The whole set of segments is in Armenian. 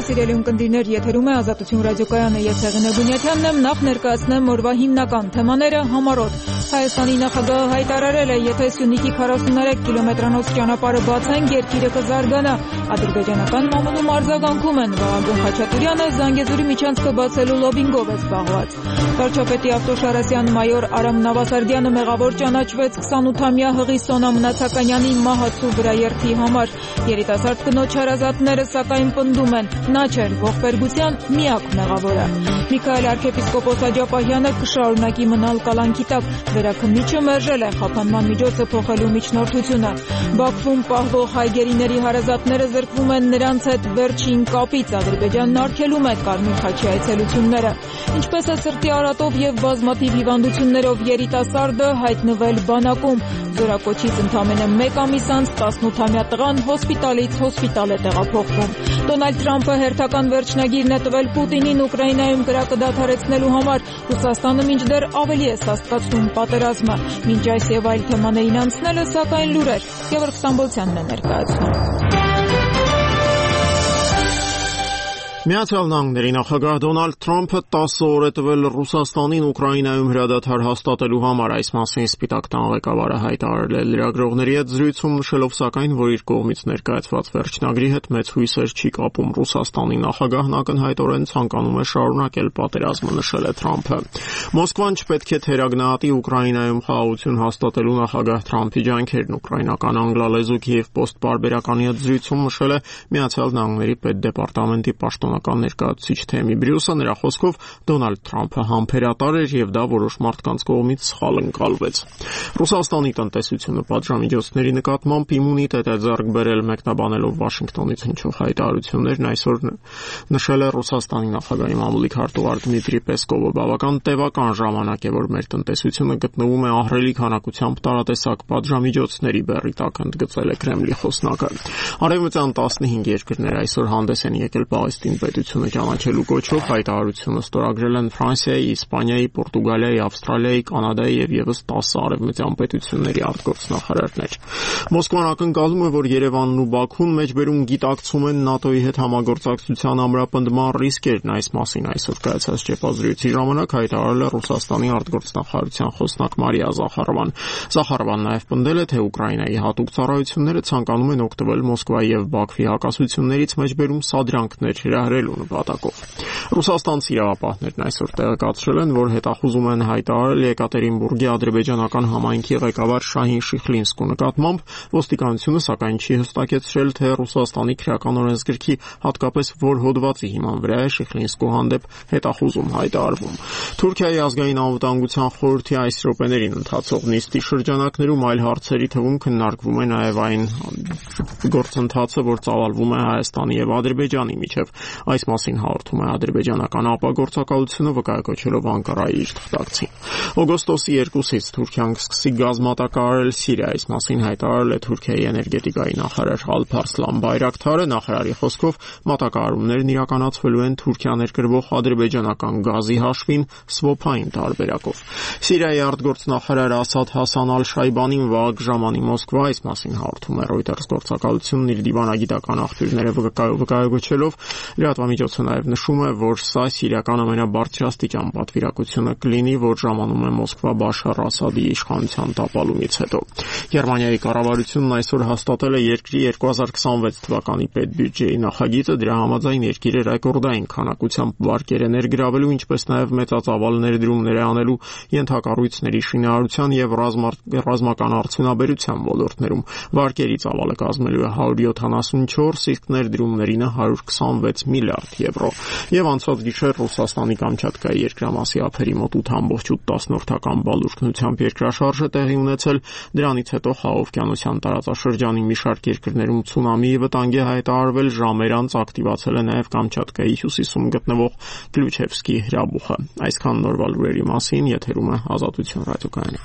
Սիրելի ունկնդիրներ, եթերում է Ազատություն ռադիոկայանը, ես Հեղինե Բունյաթյանն եմ, նախ ներկայացնեմ օրվա հիմնական թեմաները համառոտ։ Հայաստանի նախագահը հայտարարել է, եթե Սյունիքի 43 կիլոմետրանոց ճանապարհը բացեն, երկիրը կզարգանա։ Ադրբեջանական մամուլում արձագանքում են, Վահագն Խաչատուրյանը Զանգեզուրի միջանցքը բացելու լոբինգով է զբաղված։ Վարչապետի ավտոշարասյան մայոր Արամ Նավասարդյանը մեղավոր ճանաչվեց 28-ամյա հղի Սոնա Մնացականյանի մահացու վրաերթի համար։ Երիտասարդ կնոջ հարազատները սակայն պնդում են, նա չէր ողբերգության միակ մեղավորը։ Միքայել arczepiskopos Աջապահյանը կշարունակի մնալ կալանքի տակ, վերաքննիչը մերժել է խափանման միջոցը փոխելու միջնորդությունը։ Բաքվում պահվող հայ գերիների հարազատները զրկվում են նրանց հետ վերջին կապից, Ադրբեջանն արգելում է Կարմիր խաչի այցելությունները։ Ինչպես է սրտի արատով եւ բազմաթիվ հիվանդություններով երիտասարդը հայտնվել բանակում, զորակոչից ընդամենը 1 ամիս անց 18-ամյա տղան հոսպիտալից հոսպիտալ է տեղափոխվում։ Դոնալդ Թրամփը հերթական վերջնագիրն է տվել Պուտինին Ուկրաինայում կրակը դադարեցնելու համար, Ռուսաստանը մինչդեռ ավելի է սաստկացնում պատերազմը։ Մինչ այս եւ այլ թեմաներին անցնելը, սակայն լուրեր, Գևորգ Ստամբոլցյանն է ներկայացնում։ Միացյալ Նահանգների նախագահ Դոնալդ Թրամփը 10 օր է տվել Ռուսաստանին Ուկրաինայում հրադադար հաստատելու համար, այս մասին Սպիտակ տան ղեկավարը հայտարարել է լրագրողների հետ զրույցում, նշելով սակայն, որ իր կողմից ներկայացված վերջնագրի հետ մեծ հույսեր չի կապում։ Ռուսաստանի նախագահն ակնհայտորեն ցանկանում է շարունակել պատերազմը, նշել է Թրամփը։ Մոսկվան չպետք է թերագնահատի Ուկրաինայում խաղաղություն հաստատելու նախագահ Թրամփի ջանքերն, ուկրաինական անգլալեզու Կիև Պոստ պարբերականի հետ զրույցում նշել է Միացյալ Նահանգների պետդեպարտամենտի պաշտոնական ներկայացուցիչ Թեմի Բրյուսը, նրա խոսքով Դոնալդ Թրամփը համբերատար էր եւ դա որոշ մարդկանց կողմից սխալ ընկալվեց։ Ռուսաստանի տնտեսությունը պատժամիջոցների նկատմամբ իմունիտետ է ձեռք բերել, մեկնաբանելով Վաշինգտոնից հնչող հայտարարություններն այսօր նշել է Ռուսաստանի նախագահի մամուլի քարտուղար Դմիտրի Պեսկովը։ Բավական տևական ժամանակ է, որ մեր տնտեսությունը գտնվում է ահռելի քանակությամբ տարատեսակ պատժամիջոցների բեռի տակ, ընդգծել է Կրեմլի խոսնակը։ Արևմտյան 15 երկրներ այսօր հանդես են եկել Պաղեստին պետությունը ճանաչելու կոչով, հայտարարությունը ստորագրել են Ֆրանսիայի, Իսպանիայի, Պորտուգալիայի, Ավստրալիայի, Կանադայի եւ եւս 10 արևմտյան պետությունների արտգործնախարարներ։ Մոսկվան ակնկալում է, որ Երևանն ու Բաքուն մեջբերում գիտակցում են ՆԱՏՕ-ի հետ համագործակցության ամրապնդման ռիսկերն, այս մասին այսօր կայացած ճեպազրույցի ժամանակ հայտարարել է Ռուսաստանի արտգործնախարարության խոսնակ Մարիա Զախարովան։ Զախարովան նաեւ պնդել է, թե Ուկրաինայի հատուկ ծառայությունները ցանկանում են օգտվել Մոսկվայի եւ Բաքվի հակասություններից մեջբերում սադրանքներ հրահրելու նպատակով։ Ռուսաստանցի իրավապահներն այսօր տեղեկացրել են, որ հետախուզում են հայտարարել Եկատերինբուրգի ադրբեջանական համայնքի ղեկավար Շահին Շիխլինսկու նկատմամբ, ոստիկանությունը սակայն չի հստակեցրել, թե Ռուսաստանի քրեական օրենսգրքի հատկապես որ հոդվածի հիման վրա է Շիխլինսկու հանդեպ հետախուզում հայտարարվում։ Թուրքիայի ազգային անվտանգության խորհրդի այս րոպեներին ընթացող նիստի շրջանակներում այլ հարցերի թվում քննարկվում է նաև այն գործընթացը, որ ծավալվում է Հայաստանի եւ Ադրբեջանի միջև։ Այս մասին հաղորդում է ադրբեջանական ապագործակալությունը, վկայակոչելով Անկարայի իր թղթակցին։ Օգոստոսի 2-ից Թուրքիան կսկսի գազ մատակարարել Սիրիա, այս մասին հայտարարել է Թուրքիայի էներգետիկայի նախարար Ալփարսլան Բայրակթարը։ Նախարարի խոսքով մատակարարումներն իրականացվելու են Թուրքիա ներկրվող ադրբեջանական գազի հաշվին սվոփային տարբերակով։ Սիրիայի արտգործնախարար Ասադ Հասան Ալ-Շայբանին վաղ ժամանի Մոսկվա, այս մասին հաղորդում է Reuters գործակալությունն իր դիվանագիտական աղբյուրները վկայակոչելով։ Լրատվամիջոցը նաև նշում է, որ սա սիրիական ամենաբարձրաստիճան պատվիրակությունը կլինի, որ ժամանում է Մոսկվա Բաշար Ասադի իշխանության տապալումից հետո։ Գերմանիայի կառավարությունն այսօր հաստատել է երկրի 2026 թվականի պետբյուջեի նախագիծը, դրա համաձայն երկիրը ռեկորդային քանակությամբ վարկեր է ներգրավելու, ինչպես նաև մեծածավալ ներդրումներ է անելու ենթակառույցների շինարարության եւ ռազմական արդյունաբերության ոլորտներում։ Վարկերի ծավալը կազմելու է 174, իսկ ներդրումներինը 126 միլիարդ եվրո։ Եվ անցած գիշեր Ռուսաստանի Կամչատկայի երկրամասի ափերի մոտ 8.8 բալուրկնությամբ երկրաշարժը տեղի ունեցել։ Դրանից հետո Խաղաղօվկիանոսյան տարածաշրջանի մի շարք երկրներում ցունամիի վտանգ է հայտարարվել, ժամեր անց ակտիվացել է նաև Կամչատկայի հյուսիսում գտնվող Կլյուչևսկի հրաբուխը։ Այսքան նորվա լուրերի մասին, եթերում է Ազատություն ռադիոկայանը։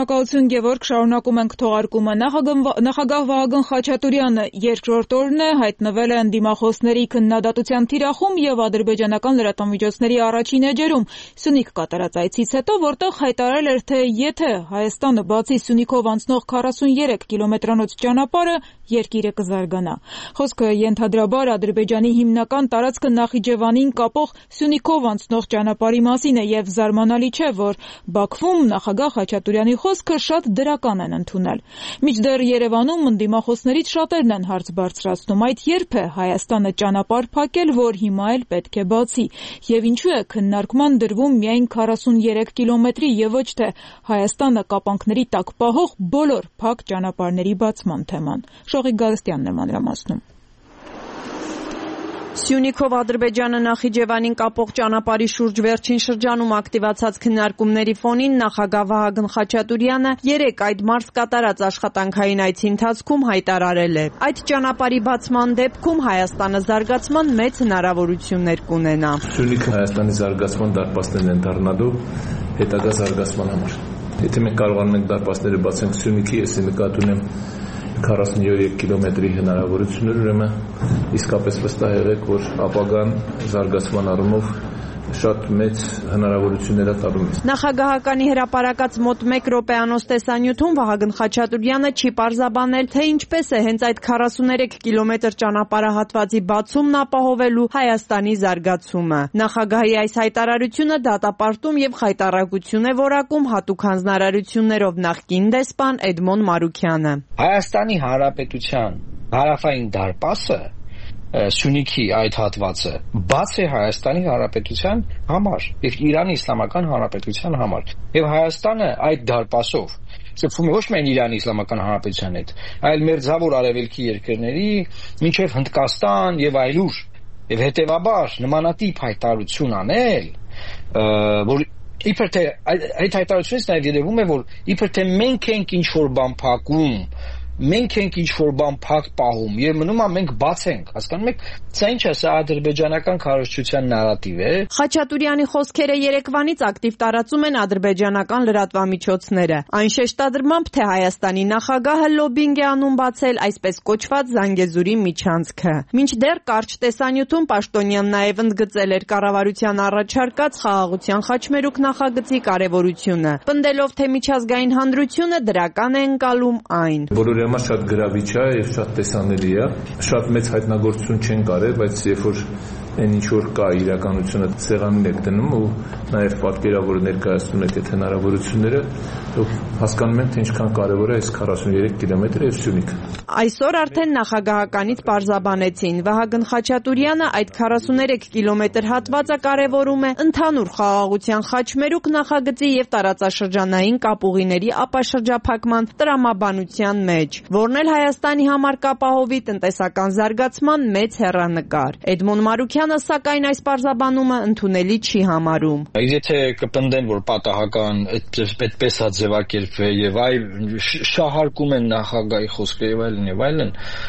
Շնորհակալություն, Գևորգ, շարունակում ենք թողարկումը։ Նախագահ Վահագն Խաչատուրյանը երկրորդ օրն է հայտնվել է ընդդիմախոսների քննադատության թիրախում եւ ադրբեջանական լրատվամիջոցների առաջին էջերում Սյունիք կատարած այցից հետո, որտեղ հայտարարել էր, թե եթե Հայաստանը բացի Սյունիքով անցնող 43 կիլոմետրանոց ճանապարհը, երկիրը կզարգանա։ Խոսքը ենթադրաբար Ադրբեջանի հիմնական տարածքը Նախիջևանին կապող Սյունիքով անցնող ճանապարհի մասին է եւ զարմանալի չէ, որ Բաքվում նախագահ Խաչատուրյանի խոսքը շատ դրական են ընդունել։ Մինչդեռ Երևանում ընդդիմախոսներից շատերն են հարց բարձրացնում, այդ երբ է Հայաստանը ճանապարհ փակել, որ հիմա էլ պետք է բացի, եւ ինչու է քննարկման դրվում միայն 43 կիլոմետրի եւ ոչ թե Հայաստանը կապանքների տակ պահող բոլոր փակ ճանապարհների բացման թեման։ Շողիկ Գալստյանն է մանրամասնում։ Սյունիքով Ադրբեջանը Նախիջևանին կապող ճանապարհի շուրջ վերջին շրջանում ակտիվացած քննարկումների ֆոնին նախագահ Վահագն Խաչատուրյանը երեկ այդ մարզ կատարած աշխատանքային այցի ընթացքում հայտարարել է. այդ ճանապարհի բացման դեպքում Հայաստանը զարգացման մեծ հնարավորություններ կունենա։ Սյունիքը Հայաստանի զարգացման դարպասներն են դառնալու հետագա զարգացման համար։ Եթե մենք կարողանում ենք դարպասները բացենք Սյունիքի, ես նկատի ունեմ 43 կիլոմետրի հնարավորություններ, ուրեմն իսկապես վստահ եղեք, որ ապագան զարգացման առումով շատ մեծ հնարավորություններ է տալու։ Նախագահականի հրապարակած մոտ 1 րոպեանոց տեսանյութում Վահագն Խաչատուրյանը չի պարզաբանել, թե ինչպես է հենց այդ 43 կիլոմետր ճանապարհահատվածի բացումն ապահովելու Հայաստանի զարգացումը։ Նախագահի այս հայտարարությունը դատապարտում եւ խայտառակություն է որակում հատուկ հանձնարարություններով նախկին դեսպան Էդմոն Մարուքյանը։ Հայաստանի Հանրապետության հարավային դարպասը Սյունիքի այդ հատվածը բաց է Հայաստանի Հանրապետության համար եւ Իրանի Իսլամական Հանրապետության համար եւ Հայաստանը այդ դարպասով շփվում է ոչ միայն Իրանի Իսլամական Հանրապետության հետ, այլ մերձավոր արևելքի երկրների, մինչեւ Հնդկաստան եւ այլուր եւ հետեւաբար նմանատիպ հայտարարություն անել, որ իբր թե այդ հայտարարությունից նաեւ երևում է, որ իբր թե մենք ենք ինչ որ բան փակում, մենք ենք ինչ-որ բան փակ պահում եւ մնում է մենք բաց ենք, հասկանում եք, սա ինչ է, սա ադրբեջանական քարոզչության նարատիվ է։ Խաչատուրյանի խոսքերը երեկվանից ակտիվ տարածում են ադրբեջանական լրատվամիջոցները։ Այն շեշտադրմամբ, թե Հայաստանի նախագահը լոբինգ է անում բացել այսպես կոչված Զանգեզուրի միջանցքը։ Մինչդեռ կարճ տեսանյութում Պաշտոնյան նաեւ ընդգծել էր կառավարության առաջարկած խաղաղության խաչմերուկ նախագծի կարեւորությունը, պնդելով, թե միջազգային հանրությունը դրական է ընկալում այն։ Համար շատ գրավիչ է եւ շատ տեսանելի է։ Շատ մեծ հայտնագործություն չեն կարել, բայց երբ որ այն ինչ որ կա իրականությունը սեղանին եք դնում ու նաեւ պատկերավոր ներկայացնում եք այդ հնարավորությունները, հասկանում ենք, թե ինչքան կարեւոր է այս 43 կիլոմետրը եւ Սյունիքը։ Այսօր արդեն նախագահականից պարզաբանեցին։ Վահագն Խաչատուրյանը այդ 43 կիլոմետր հատվածը կարևորում է ընդհանուր խաղաղության խաչմերուկ նախագծի եւ տարածաշրջանային կապուղիների ապաշրջափակման տրամաբանության մեջ, որն էլ Հայաստանի համար կապահովի տնտեսական զարգացման մեծ հեռանկար։ Էդմոն Մարուքյանը սակայն այս պարզաբանումը ընդունելի չի համարում։ Եթե կպնդեն, որ պատահական այդպես է ձևակերպվել եւ այլ շահարկում են նախագահի խոսքը եւ այլն,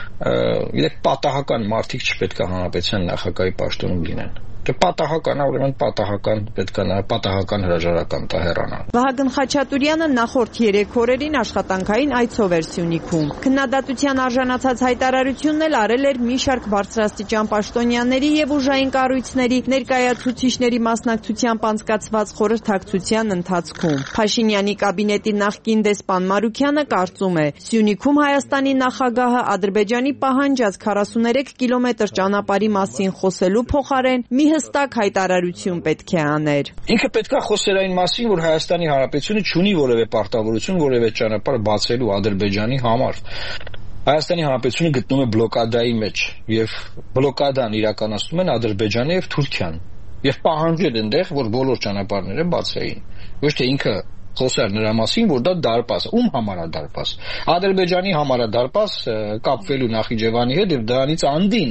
իրեք պատահական մարդիկ չպետք է հանրապետության նախագահի պաշտոնում լինեն։ Դե պատահական, ուրեմն պատահական պետք է պատահական հրաժարական տա հեռանալ։ Վահագն Խաչատուրյանը նախորդ 3 օրերին աշխատանքային այցով էր Սյունիքում։ Քննադատության արժանացած հայտարարությունն էլ արել էր մի շարք բարձրաստիճան պաշտոնյաների եւ ուժային կառույցների ներկայացուցիչների մասնակցությամբ անցկացված խորհրդակցության ընթացքում։ Փաշինյանի կաբինետի նախկին դեսպան Մարուքյանը կարծում է, Սյունիքում Հայաստանի նախագահը Ադրբեջանի պահանջած 43 կիլոմետր ճանապարհի մասին խոսելու փոխարեն մի հստակ հայտարարություն պետք է աներ։ Ինքը պետք է խոսեր այն մասին, որ Հայաստանի Հանրապետությունը չունի որևէ պարտավորություն, որևէ ճանապարհ բացելու Ադրբեջանի համար։ Հայաստանի Հանրապետությունը գտնում է բլոկադայի մեջ եւ բլոկադան իրականացնում են Ադրբեջանը եւ Թուրքիան։ Եվ պահանջել այնտեղ, որ բոլոր ճանապարհները բացեին։ Ոչ թե ինքը խոսեր նրա մասին, որ դա դարպաս, ում համար է դարպաս։ Ադրբեջանի համար է դարպաս կապվելու Նախիջևանի հետ եւ դրանից անդին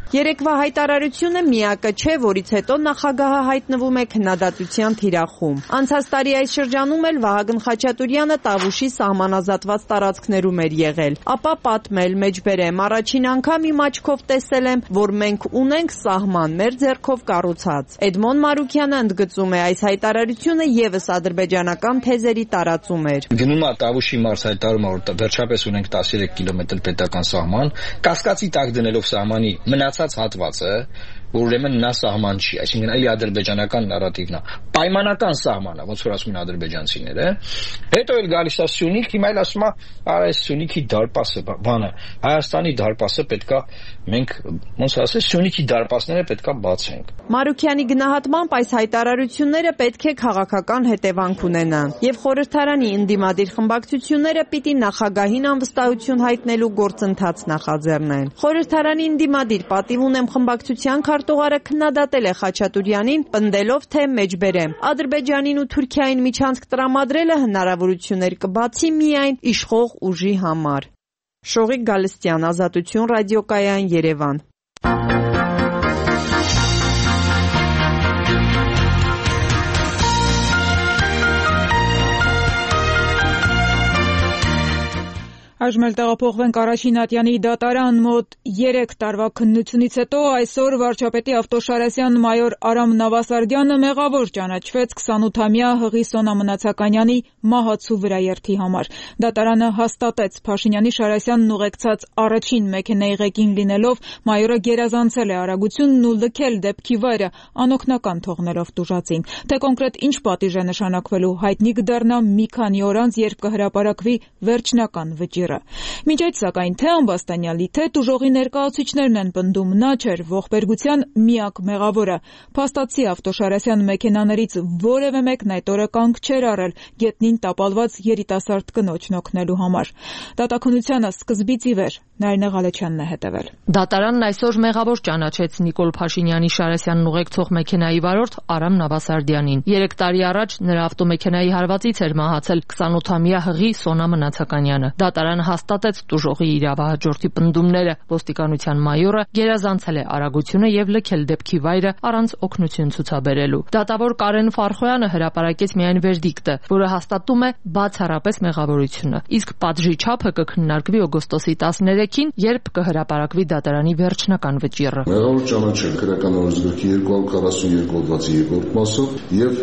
Երեկվա հայտարարությունը միակը չէ, որից հետո նախագահը հայտնվում է քննադատության թիրախում։ Անցած տարի այս շրջանում էլ Վահագն Խաչատուրյանը Տավուշի սահմանազատված տարածքներում էր եղել, ապա պատմել, մեջբերեմ, առաջին անգամ իմ աչքով տեսել եմ, որ մենք ունենք սահման, մեր ձեռքով կառուցած։ Էդմոն Մարուքյանը ընդգծում է, այս հայտարարությունը եւս ադրբեջանական թեզերի տարածում էր։ Գնում է Տավուշի մարզ հայտարարում, որ վերջապես ունենք 13 կիլոմետր պետական սահման, կասկածի տակ դնելով սահմանի մնացած հատվածը, որ ուրեմն նա սահման չի, այսինքն այլ ադրբեջանական նարատիվն է, պայմանական սահման է, ոնց որ ասում են ադրբեջանցիները, հետո էլ գալիս է Սյունիք, հիմա էլ ասում է, արա այս Սյունիքի դարպասը, բանը, Հայաստանի դարպասը պետքա մենք, ոնց ասես, Սյունիքի դարպասները պետքա բացենք։ Մարուքյանի գնահատմամբ այս հայտարարությունները պետք է քաղաքական հետևանք ունենան, եւ խորհրդարանի ընդդիմադիր խմբակցությունները պիտի նախագահին անվստահություն հայտնելու գործընթաց նախաձեռնեն։ Խորհրդարանի ընդդիմադիր պատիվ ունեմ խմբակցության քարտուղարը քննադատել է Խաչատուրյանին, պնդելով, թե մեջբերեմ Ադրբեջանին ու Թուրքիային միջանցք տրամադրելը հնարավորություններ կբացի միայն իշխող ուժի համար։ Շողիկ Գալստյան, Ազատություն ռադիոկայան, Երևան։ Այժմ էլ տեղափոխվենք Արաշին Ատյանի դատարան մոտ 3 տարվա քննությունից հետո այսօր վարչապետի Ավտոշարասյան մայոր Արամ Նավասարդյանը մեղավոր ճանաչվեց 28-ամյա Հղի Սոնա Մնացականյանի մահացու վրաերթի համար։ Դատարանը հաստատեց Փաշինյանի Շարասյանն ուղեկցած առաջին մեքենայի ղեկին լինելով մայորը գերազանցել է արագությունն ու լքել դեպքի վայրը անօգնական թողնելով տուժածին։ Թե կոնկրետ ինչ պատիժ է նշանակվելու հայտնի կդառնա մի քանի օր անց, երբ կհրապարակվի վերջնական վճիռ։ Մինչ այդ սակայն թե Ամբաստանյալի, թե տուժողի ներկայացուցիչներն են պնդում, նա չէր ողբերգության միակ մեղավորը։ Փաստացի Ավտոշարասյան մեքենաներից որևէ մեկն այդ օրը կանգ չէր առել գետնին տապալված երիտասարդ կնոջն օգնելու համար։ Դատաքննությանը սկզբից ի վեր Նարինե Ղալեչյանն է հետևել։ Դատարանն այսօր մեղավոր ճանաչեց Նիկոլ Փաշինյանի Շարասյանն ուղեկցող մեքենայի վարորդ Արամ Նավասարդյանին։ 3 տարի առաջ նրա ավտոմեքենայի հարվածից էր մահացել 28-ամյա Հղի Սոնա Մնացականյանը։ Դատարանը հաստատեց տուժողի իրավահաջորդի պնդումները։ Ոստիկանության մայորը գերազանցել է արագությունը եւ լքել դեպքի վայրը առանց օգնություն ցուցաբերելու։ Դատավոր Կարեն Ֆարխոյանը հրապարակեց միայն վերդիկտը, որը հաստատում է բացառապես մեղավորությունը։ Իսկ պատժի չափը կքննարկվի օգոստոսի 13-ին, երբ կհրապարակվի դատարանի վերջնական վճիռը։ Մեղավոր ճանաչել քրեական օրենսգրքի 242 հոդվածի 2-րդ մասով եւ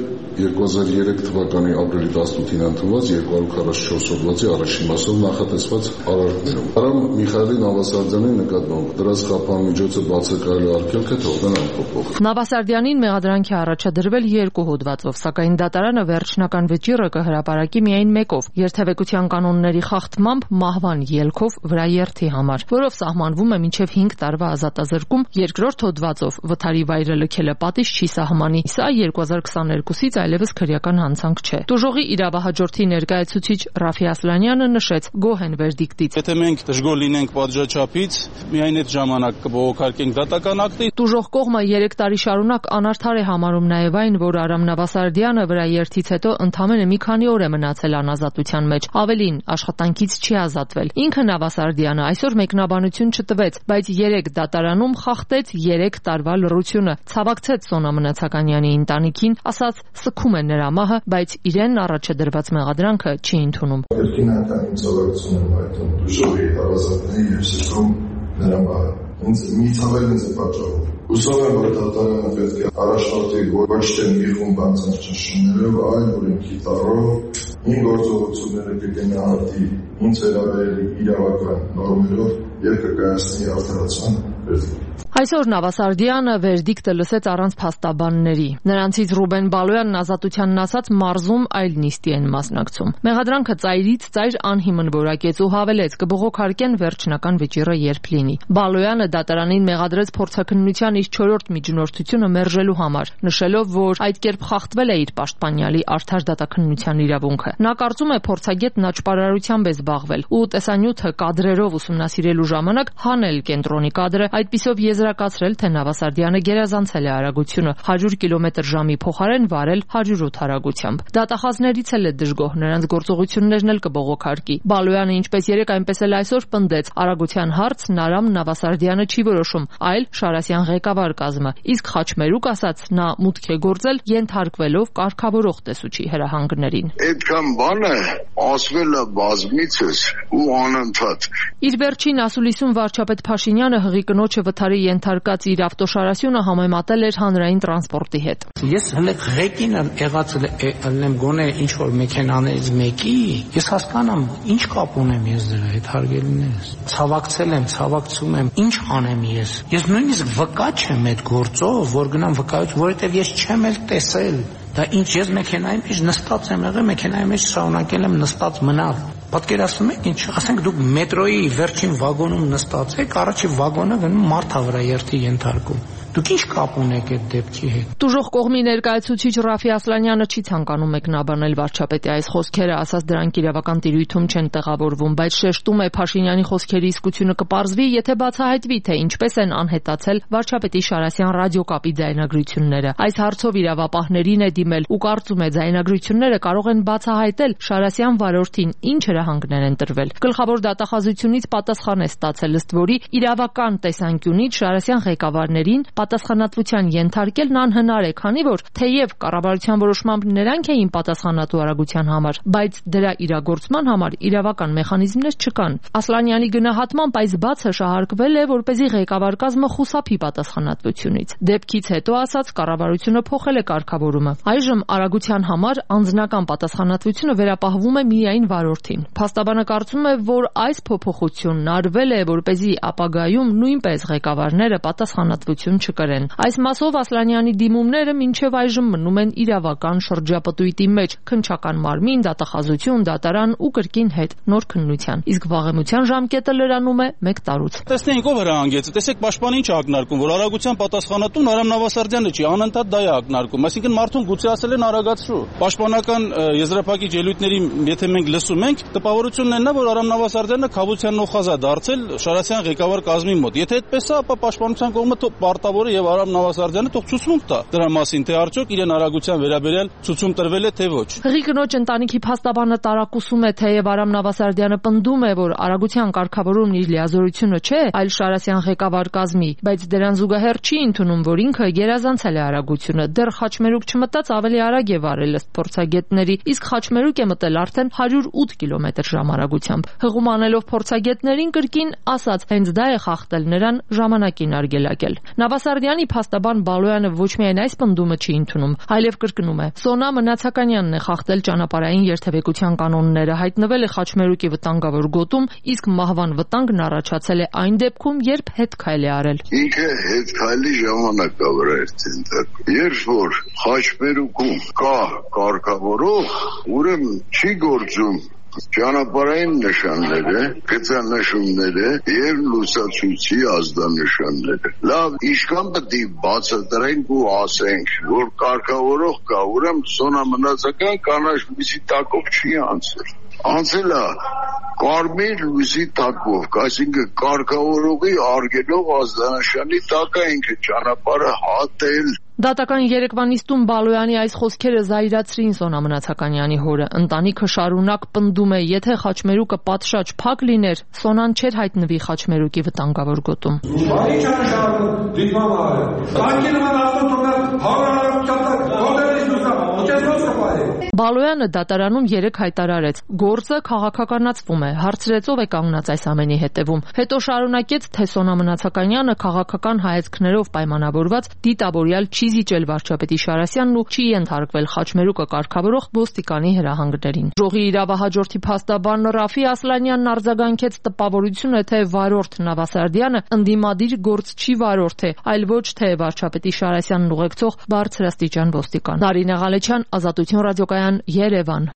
2003 թվականի ապրիլի 18-ին ընդունված 244 հոդվածի առաջին մասով նախատեսված արարքներում։ Արամ Միխայելի Նավասարդյանի նկատմամբ դրած խափան միջոցը բացակայելու արգելքը թողնել անփոփոխ։ Նավասարդյանին մեղադրանքի առաջադրվել 2 հոդվածով, սակայն դատարանը վերջնական վճիռը կհրապարակի միայն մեկով՝ երթևեկության կանոնների խախտմամբ մահվան ելքով վրաերթի համար, որով սահմանվում է մինչև 5 տարվա ազատազրկում, 2-րդ հոդվածով վթարի վայրը լքելը պատիժ չի սահմանի։ Սա 2022-ից այլևս քրեական հանցանք չէ։ Տուժողի իրավահաջորդի ներկայացուցիչ Ռաֆի Ասլանյանը նշեց գոհ են վերդիկտից։ Եթե մենք դժգոհ լինենք պատժաչափից, միայն այդ ժամանակ կբողոքարկենք դատական ակտը։ Տուժող կողմը 3 տարի շարունակ անարդար է համարում նաև այն, որ Արամ Նավասարդյանը վրաերթից հետո ընդամենը մի քանի օր է մնացել անազատության մեջ։ Ավելին, աշխատանքից չի ազատվել։ Ինքը Նավասարդյանը այսօր մեկնաբանություն չտվեց, բայց 3 դատարանում խախտեց 3 տարվա լռությունը, ցավակցեց Սոնա Մնացականյանի ընտանիքին, ասաց սգում է նրա մահը, բայց իրեն առաջ է դրված մեղադրանքը չի ընդունում։ Երկին անգամ ցավակցում եմ այդ դժողի հարազատների եւ սրտում նրա մահը։ Ինձ մի ցավել ինձ է պատճառով։ Ուսում եմ, որ դատարանը պետք է առաջնորդի ոչ թե մի խումբ անձանց ճնշումներով, այլ օրենքի տառով իմ գործողությունները կգնահատի ինձ վերաբերելի իրավական նորմերով եւ կկայացնի արդարացման վերդիկտ։ Այսօր Նավասարդյանը վերդիկտը լսեց առանց փաստաբանների։ Նրանցից Ռուբեն Բալոյանն Ազատությանն ասաց մարզում այլ նիստի են մասնակցում։ Մեղադրանքը ծայրից ծայր անհիմն որակեց ու հավելեց կբողոքարկեն վերջնական վճիռը երբ լինի։ Բալոյանը դատարանին մեղադրեց փորձաքննության իր 4-րդ միջնորդությունը մերժելու համար, նշելով, որ այդ կերպ խախտվել է իր պաշտպանյալի արդար դատաքննության իրավունքը։ Նա կարծում է փորձագետն աճպարարությամբ է զբաղվել ու տեսանյութը կադրերով ուսումնասիրելու ժամանակ հանել կենտրոնի կադրը, այդպիսով եզրակացրել, թե Նավասարդյանը գերազանցել է արագությունը 100 կմ/ժ-ի փոխարեն վարել 108 արագությամբ։ Դատախազներից էլ է դժգոհ, նրանց գործողություններն էլ կբողոքարկի։ Բալոյանը ինչպես երեկ, այնպես էլ այսօր պնդեց, արագության հարցն Արամ Նավասարդյանը չի որոշում, այլ Շարասյան ղեկավար կազմը։ Իսկ Խաչմերուկ ասաց, նա մուտք է գործել ենթարկվելով կարգավորող տեսուչի հրահանգներին։ Այդքան բանը ասվել է բազմիցս ու անընդհատ։ Իր վերջին ասուլիսում վարչապետ Փաշինյանը հղի կնոջը վթարի ենթարկած իր ավտոշարասյունը համեմատել էր հանրային տրանսպորտի հետ։ Ես հենց ղեկին եղածել եմ գոնե ինչ որ մեքենաներից մեկի, ես հասկանամ ինչ կապ ունեմ ես դրա հետ, հարգելիներս։ Ցավակցել եմ, ցավակցում եմ, ինչ անեմ ես։ Ես նույնիսկ վկա չեմ այդ գործով, որ գնամ վկայություն, որովհետև ես չեմ էլ տեսել։ Դա ինչ ես մեքենայի մեջ նստած եմ եղել, մեքենայի մեջ շարունակել եմ նստած մնալ։ Պատկերացնում եք ինչ, ասենք դուք մետրոյի վերջին վագոնում նստած եք, առաջի վագոնը գնում մարդ վրա երթի ենթարկում։ Դուք ինչ կապ ունեք այդ դեպքի հետ։ Տուժող կողմի ներկայացուցիչ Ռաֆի Ասլանյանը չի ցանկանում մեկնաբանել վարչապետի այս խոսքերը, ասաց դրանք իրավական տիրույթում չեն տեղավորվում, բայց շեշտում է Փաշինյանի խոսքերի իսկությունը կպարզվի, եթե բացահայտվի, թե ինչպես են անհետացել վարչապետի Շարասյան ռադիոկապի ձայնագրությունները։ Այս հարցով իրավապահներին է դիմել ու կարծում է ձայնագրությունները կարող են բացահայտել Շարասյան վարորդին ինչ հրահանգներ են տրվել։ Գլխավոր դատախազությունից պատասխան է ստացել, ըստ որի իրավական տեսանկյունից Շարասյան ղեկավարներին պատասխանատվության ենթարկելն անհնար է, քանի որ թեև կառավարության որոշմամբ նրանք էին պատասխանատու արագության համար, բայց դրա իրագործման համար իրավական մեխանիզմներ չկան։ Ասլանյանի գնահատմամբ այս բացը շահարկվել է, որպեսզի ղեկավար կազմը խուսափի պատասխանատվությունից։ Դեպքից հետո, ասաց, կառավարությունը փոխել է կարգավորումը։ Այժմ արագության համար անձնական պատասխանատվությունը վերապահվում է միայն վարորդին։ Փաստաբանը կարծում է, որ այս փոփոխությունն արվել է, որպեսզի ապագայում նույնպես ղեկավարները պատասխանատվություն չկրեն։ Այս մասով Ասլանյանի դիմումները մինչև այժմ մնում են իրավական շրջապտույտի մեջ՝ քննչական մարմին, դատախազություն, դատարան ու կրկին հետ նոր քննության։ Իսկ վաղեմության ժամկետը լրանում է 1 տարուց։ Տեսնենք ով հրահանգեց։ Տեսեք, պաշտպանը ինչ է ակնարկում, որ արագության պատասխանատուն Արամ Նավասարդյանը չի, անընդհատ դա է ակնարկում։ Այսինքն մարդուն գուցե ասել են արագացրու։ Պաշտպանական եզրափակիչ ելույթների եթե մենք լսում ենք, տպավորությունն է նա, որ Արամ Նավասարդյանը քավության նոխազա դարձել Շարասյան ղեկավար կազմի մոտ։ Եթե այդպես է, ապա պաշտպանության կողմը պարտավոր է եւ Արամ Նավասարդյանը թող ցուցմունք տա դրա մասին, թե արդյոք իրեն արագության վերաբերյալ ցուցում տրվել է թե ոչ։ Հղի կնոջ ընտանիքի փաստաբանը տարակուսում է, թեև Արամ Նավասարդյանը պնդում է, որ արագության կարգավորումն իր լիազորությունը չէ, այլ Շարասյան ղեկավար կազմի, բայց դրան զուգահեռ չի ընդունում, որ ինքը գերազանցել է արագությունը։ Դեռ Խաչմերուկ չմտած ավելի արագ է վարել ըստ փորձագետների, իսկ Խաչմերուկ է մտել արդեն 108 կմ/ժ արագությամբ։ Հղում անելով փորձագետներին կրկին ասաց, հենց դա է խախտել նրան ժամանակին արգելակել։ Նավասարդյանի փաստաբան Բալոյանը ոչ միայն այս պնդումը չի ընդունում, այլև կրկնում է. Սոնա Մնացականյանն է խախտել ճանապարհային երթևեկության կանոնները, հայտնվել է Խաչմերուկի վտանգավոր գոտում, իսկ մահվան վտանգն առաջացել է այն դեպքում, երբ հետ քայլ է արել։ Ինքը հետ քայլի ժամանակ վրա էր ցենտրում։ Երբ որ Խաչմերուկում կա կարգավորող, ուրեմն չի գործում ճանապարհային նշանները, գծանշումները եւ լուսացույցի ազդանշանները։ Լավ, ինչքան պետք է բացատրենք ու ասենք, որ կարգավորող կա, ուրեմն Սոնա Մնացական կանաչ լույսի տակով չի անցել։ Անցել է կարմիր լույսի տակով, այսինքն կարգավորողի արգելող ազդանշանի տակ է ինքը ճանապարհը հատել։ Դատական երեկվա նիստում Բալոյանի այս խոսքերը զայրացրին Սոնա Մնացականյանի հորը։ Ընտանիքը շարունակ պնդում է, եթե Խաչմերուկը պատշաճ փակ լիներ, Սոնան չէր հայտնվի Խաչմերուկի վտանգավոր գոտում։ Բալոյանը դատարանում երեկ հայտարարեց. գործը քաղաքականացվում է, հարցրեց ով է կանգնած այս ամենի հետևում։ Հետո շարունակեց, թե Սոնա Մնացականյանը քաղաքական հայացքներով պայմանավորված դիտավորյալ չի զիջել վարչապետի Շարասյանն ու չի ենթարկվել Խաչմերուկը կարգավորող ոստիկանի հրահանգներին։ Ժողի իրավահաջորդի փաստաբան Ռաֆի Ասլանյանն արձագանքեց տպավորությունը, թե վարորդ Նավասարդյանը ընդդիմադիր գործ չի վարորդ է, այլ ոչ թե վարչապետի Շարասյանն ուղեկցող բարձրաստիճան ոստիկան։ Նարինե Ղալեչյան, Ազատություն ռադիոկայան, Երևան։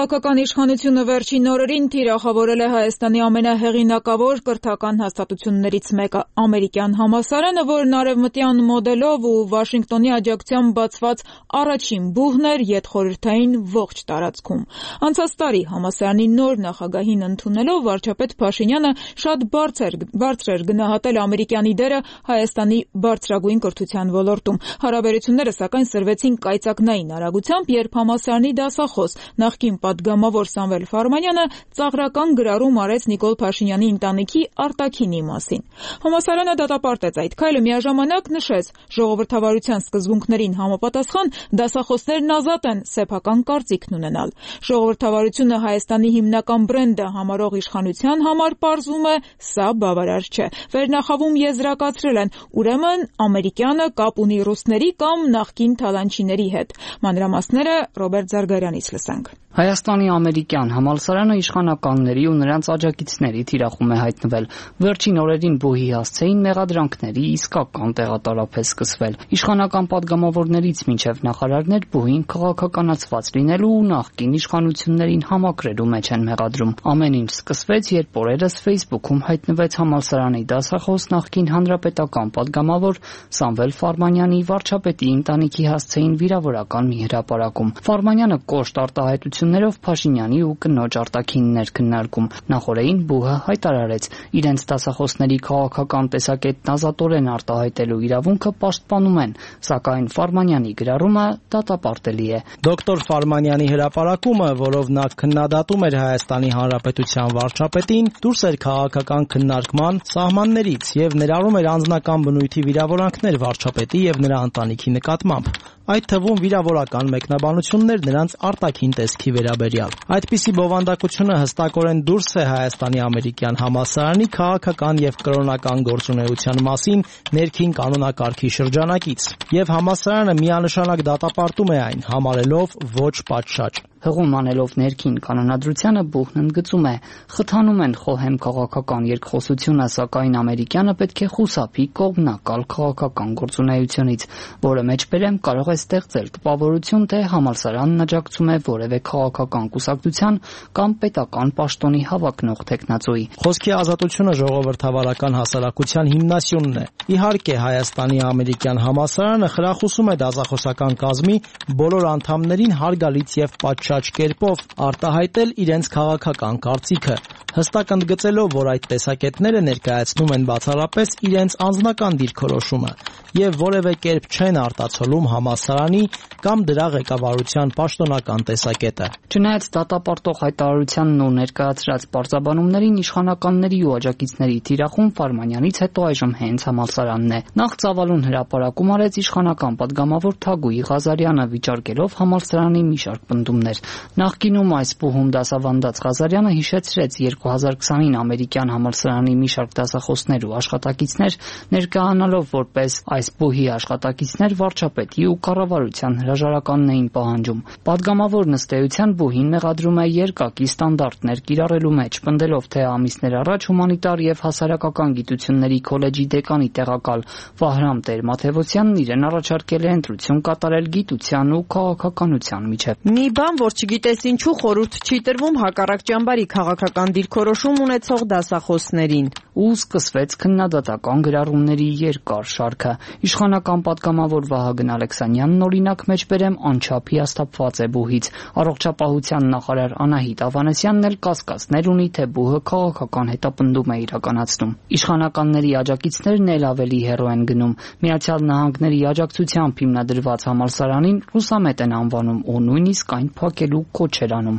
Քաղաքական իշխանությունը վերջին օրերին թիրախավորել է Հայաստանի ամենահեղինակավոր կրթական հաստատություններից մեկը՝ ամերիկյան համալսարանը, որն արևմտյան մոդելով ու Վաշինգտոնի աջակցությամբ բացված առաջին բուհն էր յետխորհրդային ողջ տարածքում։ Անցած տարի համալսարանի նոր նախագահին ընդունելով վարչապետ Փաշինյանը շատ բարձր էր գնահատել ամերիկյանի դերը Հայաստանի բարձրագույն կրթության ոլորտում։ Հարաբերությունները սակայն սրվեցին կայծակնային արագությամբ, երբ համալսարանի դասախոս նախկին պատգամավոր Սամվել Ֆարմանյանը ծաղրական գրառում արեց Նիկոլ Փաշինյանի ընտանիքի արտաքինի մասին։ Համալսարանը դատապարտեց այդ քայլը, միաժամանակ նշեց, ժողովրդավարության սկզբունքներին համապատասխան դասախոսներն ազատ են սեփական կարծիքն ունենալ։ Ժողովրդավարությունը Հայաստանի հիմնական բրենդը համարող իշխանության համար պարզվում է սա բավարար չէ։ Վերնախավում եզրակացրել են, ուրեմն ամերիկյանը կապ ունի ռուսների կամ նախկին թալանչիների հետ։ Մանրամասները Ռոբերտ Զարգարյանից լսենք։ Հայաստանի ամերիկյան համալսարանը իշխանականների ու նրանց աջակիցների թիրախում է հայտնվել։ Վերջին օրերին բուհի հասցեին մեղադրանքների իսկական տեղատարափ է սկսվել։ Իշխանական падգամավորներից մինչև նախարարներ բուհին քաղաքականացված լինելու ու նախկին իշխանություններին համակրելու մեջ են մեղադրում։ Ամեն ինչ սկսվեց, երբ օրերս Facebook-ում հայտնվեց համալսարանի դասախոս նախկին հանրապետական падգամավոր Սամվել Ֆարմանյանի վարչապետի ընտանիքի հասցեին վիրավորական մի հրապարակում։ Ֆարմանյանը կոշտ արտահայտություններով Փաշինյանի ու կնոջ արտաքիններ քննարկում։ Նախորդին բուհը հայտարարեց, իրենց դասախոսների քաղաքական տեսակետն ազատորեն արտահայտելու իրավունքը պաշտպանում են, սակայն Ֆարմանյանի գրառումը դատապարտելի է։ Դոկտոր Ֆարմանյանի հրապարակումը, որով նա քննադատում էր Հայաստանի Հանրապետության վարչապետին, դուրս էր քաղաքական քննարկման սահմաններից եւ ներառում էր անձնական բնույթի վիրավորանքներ վարչապետի եւ նրա ընտանիքի նկատմամբ, այդ թվում վիրավորական մեկնաբանություններ նրանց արտաքին տեսքի վերաբերյալ։ Այդպիսի բովանդակությունը հստակորեն դուրս է Հայաստանի ամերիկյան համալսարանի քաղաքական եւ կրոնական գործունեության մասին ներքին կանոնակարգի շրջանակից, եւ համալսարանը միանշանակ դատապարտում է այն, համարելով ոչ պատշաճ։ Հղում անելով ներքին կանոնադրությանը բուհն ընդգծում է, խթանում են խոհեմ քաղաքական երկխոսությունը, սակայն ամերիկյանը պետք է խուսափի կողմնակալ քաղաքական գործունեությունից, որը մեջբերեմ կարող է ստեղծել տպավորություն, թե համալսարանն աջակցում է որևէ քաղաքական կուսակցության կամ պետական պաշտոնի հավակնող տեխնացուի։ Խոսքի ազատությունը ժողովրդավարական հասարակության հիմնասյունն է։ Իհարկե, Հայաստանի ամերիկյան համալսարանը խրախուսում է դասախոսական կազմի բոլոր անդամներին հարգալից եւ պատշաճ կերպով արտահայտել իրենց քաղաքական կարծիքը, հստակ ընդգծելով, որ այդ տեսակետները ներկայացնում են բացառապես իրենց անձնական դիրքորոշումը եւ որևէ կերպ չեն արտացոլում համալսարանի կամ դրա ղեկավարության պաշտոնական տեսակետը։ Չնայած դատապարտող հայտարարությանն ու ներկայացրած պարզաբանումներին, իշխանականների ու աջակիցների թիրախում Ֆարմանյանից հետո այժմ հենց համալսարանն է։ Նախ ծավալուն հրապարակում արեց իշխանական падգամավոր Թագուհի Ղազարյանը, վիճարկելով համալսարանի մի շարք պնդումներ։ Նախկինում այս բուհում դասավանդած Ղազարյանը հիշեցրեց 2020-ին ամերիկյան համալսարանի մի շարք դասախոսներ ու աշխատակիցներ ներկայանալով որպես այս բուհի աշխատակիցներ վարչապետի ու կառավարության հրաժարականն էին պահանջում։ Պատգամավորն ըստ էության բուհին մեղադրում է երկակի ստանդարտներ կիրառելու մեջ, պնդելով, թե ամիսներ առաջ հումանիտար եւ հասարակական գիտությունների քոլեջի դեկանի տեղակալ Վահրամ Տեր-Մաթևոսյանն իրեն առաջարկել է ընտրություն կատարել գիտության ու քաղաքականության միջև։ Մի բան, որ չգիտես ինչու խորհուրդ չի տրվում հակառակ ճամբարի քաղաքական դիրքորոշում ունեցող դասախոսներին։ Ու սկսվեց քննադատական գրառումների երկար շարքը։ Իշխանական պատգամավոր Վահագն Ալեքսանյանն օրինակ մեջբերեմ անչափ հիասթափված է բուհից։ Առողջապահության նախարար Անահիտ Ավանեսյանն էլ կասկածներ ունի, թե բուհը քաղաքական հետապնդում է իրականացնում։ Իշխանականների աջակիցներն էլ ավելի հեռու են գնում։ Միացյալ Նահանգների աջակցությամբ հիմնադրված համալսարանին ռուսամետ են անվանում ու նույնիսկ այն փակելու կոչ էր անում։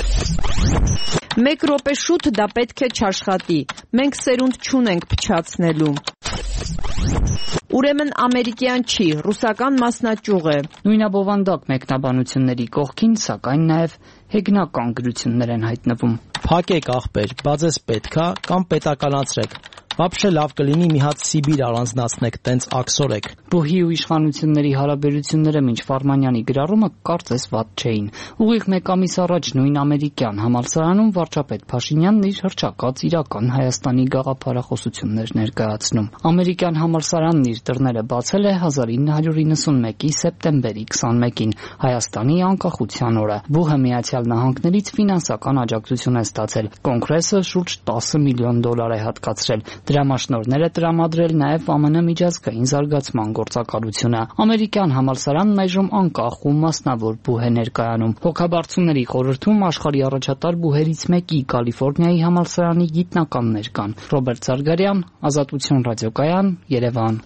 Մեկ րոպե շուտ դա պետք է չաշխատի։ Մենք սերունդ չունենք փչացնելու։ Ուրեմն ամերիկյան չի, ռուսական մասնաճյուղ է։ Նույնաբովանդակ մեկնաբանությունների կողքին, սակայն նաև հեգնական գրություններ են հայտնվում։ Փակեք աղբեր, բա ձեզ պետք է կամ պետականացրեք։ Вообще լավ կլինի մի հատ Սիբիր առանձնացնեք, տենց աքսորեք։ Բուհի ու իշխանությունների հարաբերությունները մինչ Ֆարմանյանի գրառումը կարծես վատ չէին։ Ուղիղ մեկ ամիս առաջ նույն ամերիկյան համալսարանում վարչապետ Փաշինյանն իր հռչակած իրական Հայաստանի գաղափարախոսություններ ներկայացնում։ Ամերիկյան համալսարանն իր դռները բացել է 1991-ի սեպտեմբերի 21-ին, Հայաստանի անկախության օրը։ Բուհը Միացյալ Նահանգներից ֆինանսական աջակցություն է ստացել։ Կոնգրեսը շուրջ $10 միլիոն է հատկացրել։ Դրամաշնորհները տրամադրել նաև ԱՄՆ միջազգային զարգացման գործակալությունը։ Ամերիկյան համալսարանն այժմ անկախ ու մասնավոր բուհ է ներկայանում։ Հոգաբարձուների խորհրդում աշխարհի առաջատար բուհերից մեկի Կալիֆոռնիայի համալսարանի գիտնականներ կան։ Ռոբերտ Զարգարյան, Ազատություն ռադիոկայան, Երևան։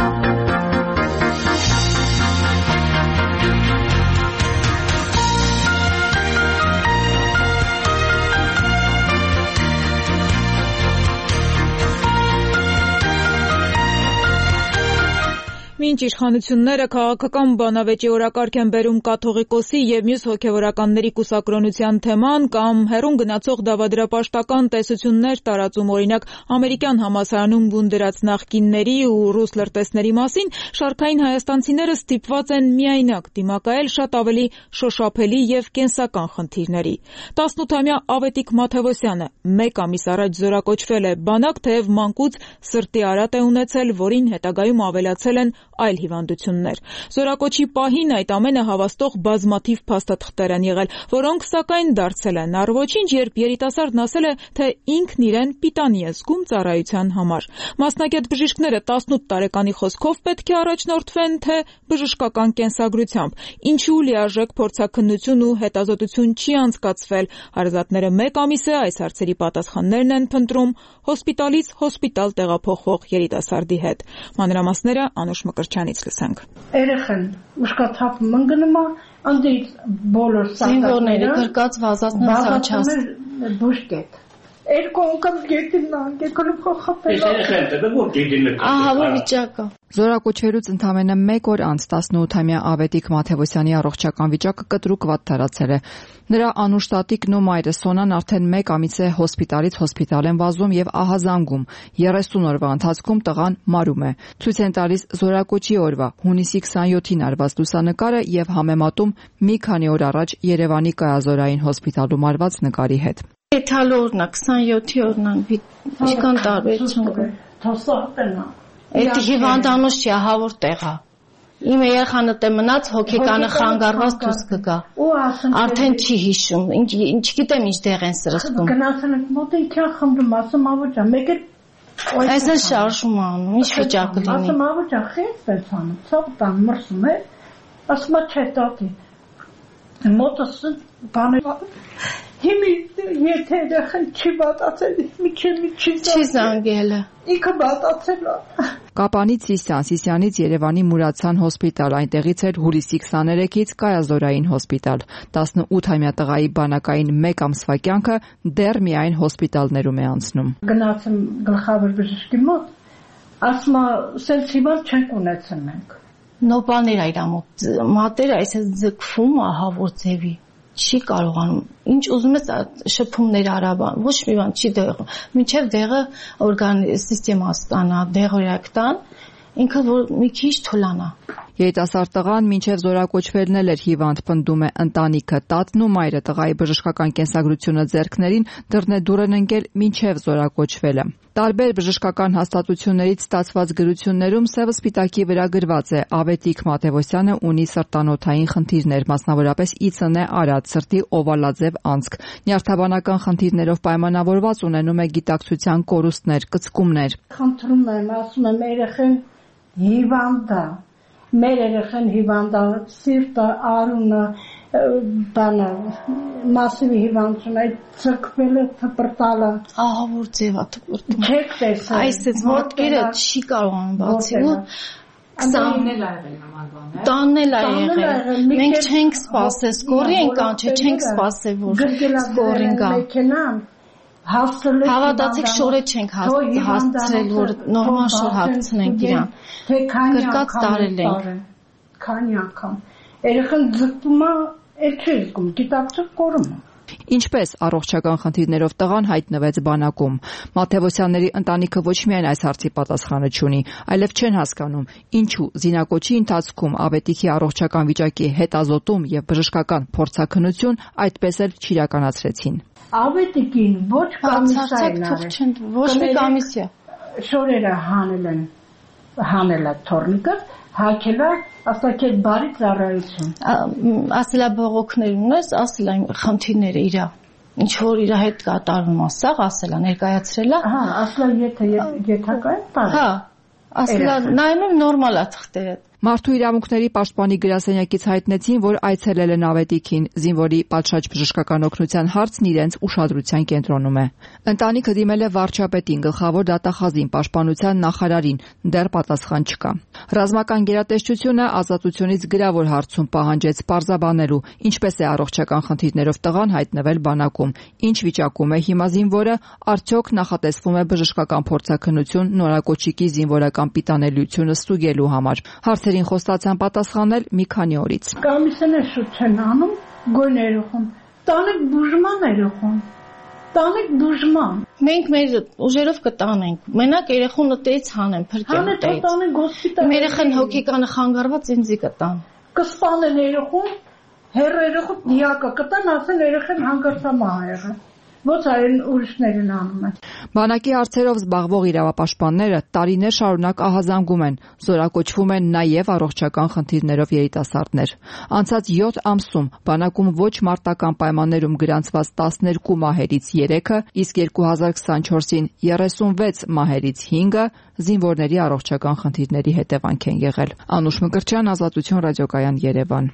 Մինչ իշխանությունները քաղաքական բանավեճի օրակարգ են բերում կաթողիկոսի եւ մյուս հոգեվորականների կուսակրոնության թեման կամ հեռուն գնացող դավադրապաշտական տեսություններ տարածում, օրինակ ամերիկյան համալսարանում բուն դրած նախկինների ու ռուս լրտեսների մասին, շարքային հայաստանցիները ստիպված են միայնակ դիմակայել շատ ավելի շոշափելի եւ կենսական խնդիրների։ 18-ամյա Ավետիք Մաթևոսյանը մեկ ամիս առաջ զորակոչվել է բանակ, թեև մանկուց սրտի արատ է ունեցել, որին հետագայում ավելացել են այլ հիվանդություններ։ Զորակոչի պահին այդ ամենը հավաստող բազմաթիվ փաստաթղթեր են եղել, որոնք սակայն դարձել են առոչինչ, երբ երիտասարդն ասել է, թե ինքն իրեն պիտանի է զգում ծառայության համար։ Մասնագետ բժիշկները 18 տարեկանի խոսքով պետք է առաջնորդվեն, թե բժշկական կենսագրությամբ։ Ինչու լիարժեք փորձաքննություն ու հետազոտություն չի անցկացվել։ Հարազատները մեկ ամիս է այս հարցերի պատասխաններն են փնտրում հոսպիտալից հոսպիտալ տեղափոխվող երիտասարդի հետ։ Մանրամասները Անուշ Մկրտչյանից լսենք։ Երեխան ուշքաթափ մնգնում է, անդի բոլոր սակները գրկած վազածներ սաչած բուշկետ։ Երկու անգամ գետինն անգեկալու խախապել։ Ահա վիճակը։ Զորակոչվելուց ընդամենը 1 օր անց 18-ամյա Ավետիք Մաթևոսյանի առողջական վիճակը կտրուկ վատ տարածել է։ Նրա անուշ տատիկն ու մայրը Սոնան արդեն 1 ամիս է հոսպիտալից հոսպիտալ են վազում եւ ահազանգում։ 30 օրվա ընթացքում տղան մարում է։ Ցույց են տալիս զորակոչի օրվա հունիսի 27-ին արված լուսանկարը եւ համեմատում մի քանի օր առաջ Երևանի Կայազորային հոսպիտալում արված նկարի հետ։ Էթալը օրնա 27-ի օրնա ինչքան տարբերություն կա։ Թոսախտնա։ Այդ հիվանդանոց չի հավոր տեղա։ Իմ երեխանը դե մնաց հոգեկանը խանգարված դուրս կգա։ Արդեն չի հիշում, ինչ գիտեմ ինչ տեղ են սրսկում։ Գնացել ենք մոտ ինքան խմբում, ասում ավոջա, մեկ էլ այսօր շարժում անում, ինչ վիճակը լինի։ Ասում ավոջա, խես է ցանում, ցավ տան մրսում է, ասում չէ տատի։ Մոտս բանը Հիմի եթե երեխան չի բատացել, չի զանգելը։ Ինքը բատացել է։ Կապանից Սիսյանից Երևանի Մուրացյան հոսպիտալ, այնտեղից էր հուլիսի 23-ից Կայազորային հոսպիտալ։ 18-ամյա տղայի բանակային 1 ամսվա կյանքը դեռ միայն հոսպիտալներում է անցնում։ Գնացım գլխավոր բժշկի մոտ, ասում է, սենց հիվանդ չենք ունեցել մենք։ Նոպաներ այր ամոթ, մատերը այսպես ձգվում, ահա որ ձևի։ Չի կարողանում, ինչ ուզում ես շփումներ արաբան, ոչ մի բան չի դեղում, մինչև դեղը սիստեմա ստանա, դեղորակ տան, ինքը որ մի քիչ թուլանա։ Երիտասարդ տղան մինչև զորակոչվելն էր հիվանդ, պնդում է ընտանիքը, տատն ու մայրը տղայի բժշկական կենսագրությունը ձեռքներին դռն է դուր են ընկել մինչև զորակոչվելը։ Տարբեր բժշկական հաստատություններից ստացված գրություններում սև սպիտակի վրա գրված է Ավետիք Մաթևոսյանը ունի սրտանոթային խնդիրներ, մասնավորապես ԻՑՆ արած, սրտի օվալաձև անցք, նյարդաբանական խնդիրներով պայմանավորված ունենում է գիտակցության կորուստներ, կծկումներ։ Խնդրում եմ, ասում եմ, երեխան հիվանդ է, մեր երեխան հիվանդ է, սիրտը, արունը, բանը, մասիվի հիվանդություն, այդ ծրկվելը, թպրտալը։ Ահա որ ձև է թպրտում։ Չեք տեսել։ Այսպես ոտքերը չի կարողանում բացել։ Տաննել է եղել։ Մենք չենք սպասել, սկորի ենք կանչել, չենք սպասել, որ սկորին գա։ Հավատացեք, շորը չենք հասցրել, որ նորմալ շոր հագցնենք իրան։ Գրկած տարել ենք։ Քանի անգամ։ Երեխան ձգտում է, էլ չի զգում, գիտակցը կորում է։ Ինչպես առողջական խնդիրներով տղան հայտնվեց բանակում։ Մաթևոսյանների ընտանիքը ոչ միայն այս հարցի պատասխանը չունի, այլև չեն հասկանում, ինչու զինակոչի ընթացքում Ավետիքի առողջական վիճակի հետազոտում եւ բժշկական փորձաքննություն այդպես էլ չիրականացրեցին։ Ավետիկին ոչ կոմիսիա շորերը հանել է թորնիկը, հագել է ասակետ բարի ծառայություն։ Ասելա բողոքներ ունես, ասելա խնդիրները իրա ինչ որ իր հետ կատարվում ասա, ասելա ներկայացրելա։ Հա, ասելա եթե եթակա է տա։ Հա, ասելա նայում նորմալ է թղթերը։ Մարդու իրավունքների պաշտպանի գրասենյակից հայտնեցին, որ այցելել են Ավետիքին, զինվորի պատշաճ բժշկական օգնության հարցն իրենց ուշադրության կենտրոնում է։ Ընտանիքը դիմել է վարչապետին, գլխավոր դատախազին, պաշտպանության նախարարին, դեռ պատասխան չկա։ Ռազմական գերատեսչությունը ազատությունից գրավոր հարցում պահանջեց պարզաբանելու, ինչպես է առողջական խնդիրներով տղան հայտնվել բանակում, ինչ վիճակում է հիմա զինվորը, արդյոք նախատեսվում է բժշկական փորձաքննություն նորակոչիկի զինվորական պիտանելիությունը ստուգելու համար։ Հարցերին խոստացան պատասխանել մի քանի օրից։ Կոմիսիաները շուտ չեն անում, գոյն երեխուն, տանեք բուժման երեխուն, տանեք բուժման։ Մենք մեր ուժերով կտանենք, մենակ երեխունը տեից հանեն, փրկեն տեից։ Մեր երեխան հոգեկանը խանգարված ինձի կտան։ Կսպանեն երեխուն, երեխու դիակը կտան, ասեն երեխան հանգարցամահ է եղել։ Ոչ այն ուրիշներին անում են։ Բանակի հարցերով զբաղվող իրավապաշտպանները տարիներ շարունակ ահազանգում են, զորակոչվում են նաև առողջական խնդիրներով երիտասարդներ։ Անցած 7 ամսում բանակում ոչ մարտական պայմաններում գրանցված 12 մահերից 3-ը, իսկ 2024-ին 36 մահերից 5-ը զինվորների առողջական խնդիրների հետևանք են եղել։ Անուշ Մկրտչյան, Ազատություն ռադիոկայան, Երևան։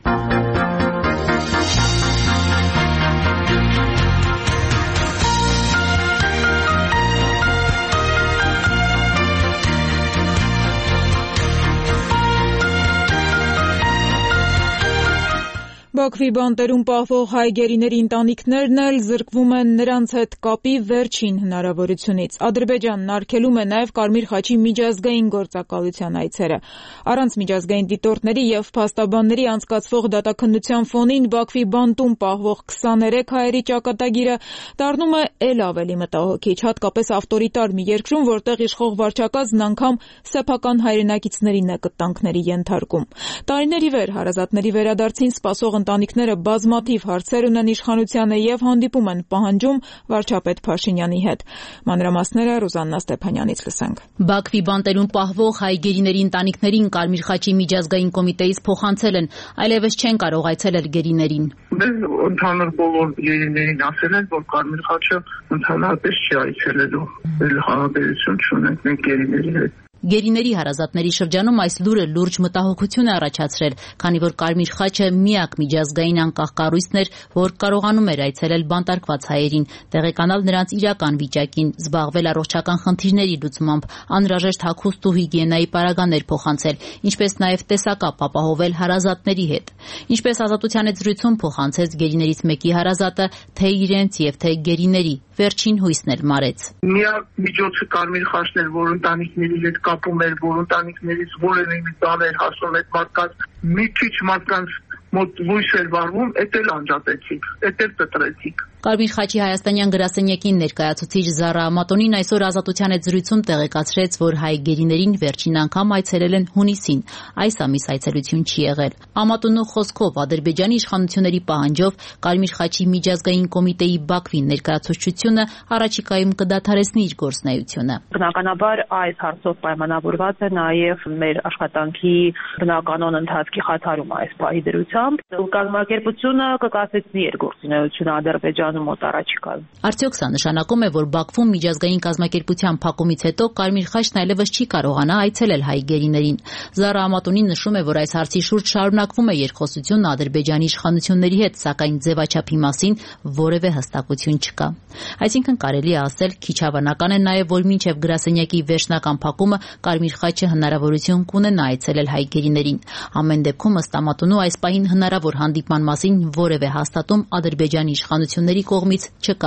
Բաքվի բանտերում պահվող հայ գերիների ընտանիքներն էլ զրկվում են նրանց հետ կապի վերջին հնարավորությունից։ Ադրբեջանն արգելում է նաև Կարմիր խաչի միջազգային գործակալության այցերը։ Առանց միջազգային դիտորդների եւ փաստաբանների անցկացվող դատաքննության ֆոնին Բաքվի բանտում պահվող 23 հայերի ճակատագիրը դառնում է ել ավելի մտահոգիչ, հատկապես ավտորիտար մի երկրում, որտեղ իշխող վարչակազմն անգամ սեփական հայրենակիցներին է կտանքների ենթարկում։ Տարիներ ի վեր հարազատների վերադարձին սպասող ընտանիքները բազմաթիվ հարցեր ունեն իշխանությանը եւ հանդիպում են պահանջում վարչապետ Փաշինյանի հետ։ Մանրամասները Ռուզաննա Ստեփանյանից լսենք։ Բաքվի բանտերում պահվող հայ գերիների ընտանիքներին Կարմիր խաչի միջազգային կոմիտեից փոխանցել են, այլևս չեն կարող այցելել գերիներին։ Մենք ընդհանուր բոլոր գերիներին ասել են, որ Կարմիր խաչը ընդհանրապես չի այցելելու։ Հարաբերություն չունենք մենք գերիների հետ։ Գերիների հարազատների շրջանում այս լուրը լուրջ մտահոգություն է առաջացրել, քանի որ Կարմիր խաչը միակ միջազգային անկախ կառույցն էր, որ կարողանում էր այցելել բանտարկված հայերին, տեղեկանալ նրանց իրական վիճակին, զբաղվել առողջական խնդիրների լուծմամբ, անհրաժեշտ հագուստ ու հիգիենայի պարագաներ փոխանցել, ինչպես նաև տեսակապ ապահովել հարազատների հետ։ Ինչպես Ազատության հետ զրույցում փոխանցեց գերիներից մեկի հարազատը, թե իրենց եւ թե գերիների վերջին հույսն էլ մարեց։ Միակ միջոցը Կարմիր խաչն էր, որ ընտանիքների հետ կապում էր, որ ընտանիքներից որևէ մի բան էր հասնում այդ մարդկանց, մի քիչ մարդկանց մոտ լույս էր վառվում, էդ էլ անջատեցիք, էդ էլ կտրեցիք։ Կարմիր խաչի հայաստանյան գրասենյակին ներկայացուցիչ Զարա Ամատոնին այսօր Ազատության հետ զրույցում տեղեկացրեց, որ հայ գերիներին վերջին անգամ այցելել են հունիսին, այս ամիս այցելություն չի եղել։ Ամատոնու խոսքով Ադրբեջանի իշխանությունների պահանջով Կարմիր խաչի միջազգային կոմիտեի Բաքվի ներկայացուցչությունը առաջիկայում կդադարեցնի իր գործունեությունը։ Բնականաբար այս հարցով պայմանավորված է նաև մեր աշխատանքի բնականon ընթացքի խաթարումը այս պահի դրությամբ։ Կազմակերպությունը կկասեցնի իր գործունեությունը Ադրբեջանում մոտ առաջիկայում։ Արդյոք սա նշանակում է, որ Բաքվում միջազգային կազմակերպության փակումից հետո Կարմիր խաչն այլևս չի կարողանա այցելել հայ գերիներին։ Զարա Ամատոնին նշում է, որ այս հարցի շուրջ շարունակվում է երկխոսություն Ադրբեջանի իշխանությունների հետ, սակայն ձևաչափի մասին որևէ հստակություն չկա։ Այսինքն կարելի է ասել, քիչ հավանական է նաև, որ մինչև գրասենյակի վերջնական փակումը Կարմիր խաչը հնարավորություն կունենա այցելել հայ գերիներին։ Ամեն դեպքում ըստ Ամատոնու այս պահին հնարավոր հանդիպման մասին որևէ հաստատում Ադրբեջանի իշխանությունների կողմից չկա։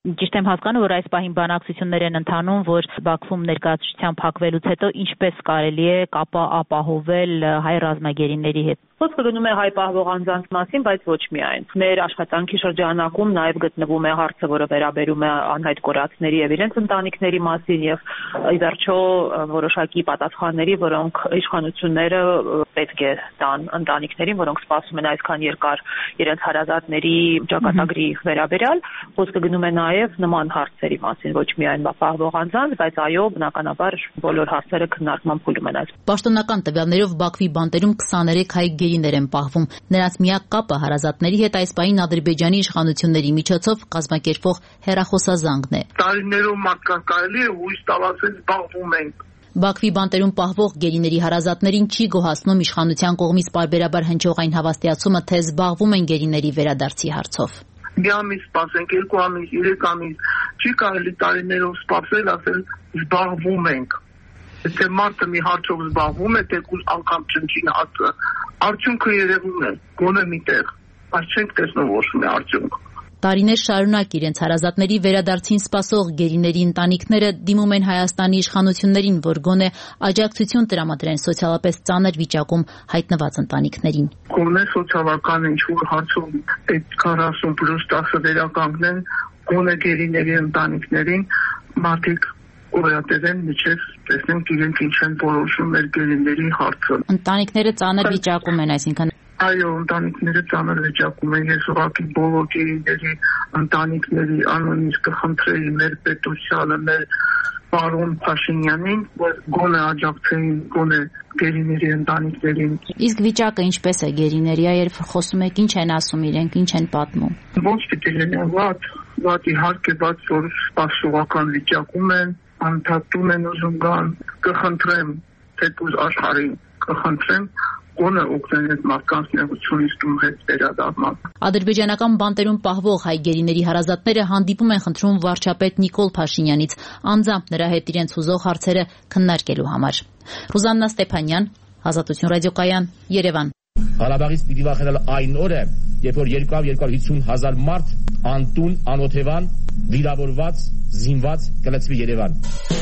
Ճիշտ եմ հասկանում, որ այս պահին բանակցություններ են ընթանում, որ Բաքվում ներկայացության փակվելուց հետո ինչպես կարելի է կապը ապահովել հայ ռազմագերիների հետ։ Խոսքը գնում է հայ պահվող անձանց մասին, բայց ոչ միայն։ Մեր աշխատանքի շրջանակում նաև գտնվում է հարցը, որը վերաբերում է անհայտ կորածների եւ իրենց ընտանիքների մասին եւ ի վերջո որոշակի պատասխանների, որոնք իշխանությունները պետք է տան ընտանիքներին, որոնք սպասում են այսքան երկար իրենց հարազատների ճակատագրի վերաբերյալ։ Խոսքը գնում է նաև նման հարցերի մասին, ոչ միայն պահվող անձանց, բայց այո, բնականաբար բոլոր հարցերը քննարկման փուլում են այս։ Պաշտոնական տվյալներով Բաքվի բանտերում 23 հայ գերիներ են պահվում։ Նրանց միակ կապը հարազատների հետ այս պահին Ադրբեջանի իշխանությունների միջոցով կազմակերպվող հեռախոսազանգն է։ Տարիներով մարդկանց կարելի է հույս տալ, ասել զբաղվում ենք։ Բաքվի բանտերում պահվող գերիների հարազատներին չի գոհացնում իշխանության կողմից պարբերաբար հնչող այն հավաստիացումը, թե զբաղվում են գերիների վերադարձի հարցով։ Մի ամիս սպասենք, 2 ամիս, 3 ամիս, չի կարելի տարիներով սպասել, ասել զբաղվում ենք։ Եթե մարդը մի հարցով զբաղվում է, թեկուզ անգամ չնչին հարցը, արդյունքը երևում է, գոնե միտեղ, բայց չենք տեսնում ոչ մի արդյունք։ Տարիներ շարունակ իրենց հարազատների վերադարձին սպասող գերիների ընտանիքները դիմում են Հայաստանի իշխանություններին, որ գոնե աջակցություն տրամադրեն սոցիալապես ծանր վիճակում հայտնված ընտանիքներին։ Գոնե սոցիալական ինչ-որ հարցով այդ 40+10-ը վերականգնեն, գոնե գերիների ընտանիքներին մարդիկ օրատերեն միջև տեսնենք իրենք ինչ են որոշում մեր գերիների հարցը։ Ընտանիքները ծանր վիճակում են, այսինքն այո, ընտանիքները ծանր վիճակում են, ես ուղղակի բոլոր գերիների ընտանիքների անունից կխնդրեի մեր պետությանը, մեր պարոն Փաշինյանին, որ գոնե աջակցեին, գոնե գերիների ընտանիքներին։ Իսկ վիճակը ինչպես է գերիների, երբ խոսում եք, ինչ են ասում իրենք, ինչ են պատմում։ Ոնց պիտի լինի, վատ իհարկե, բայց որ սպասողական վիճակում են, անդատում են ուզում գան, կխնդրեմ, թեկուզ աշխարհին, կխնդրեմ գոնե օգնեն այդ մարդկանց նեղությունից դու հետ վերադառնալ։ Ադրբեջանական բանտերում պահվող հայ գերիների հարազատները հանդիպում են խնդրում վարչապետ Նիկոլ Փաշինյանից անձամբ նրա հետ իրենց հուզող հարցերը քննարկելու համար։ Ռուզաննա Ստեփանյան, Ազատություն ռադիոկայան, Երևան։ Ղարաբաղից պիտի վախենալ այն օրը, երբ որ 250 հազար մարդ անտուն, անօթևան, վիրավորված, զինված կլցվի Երևան։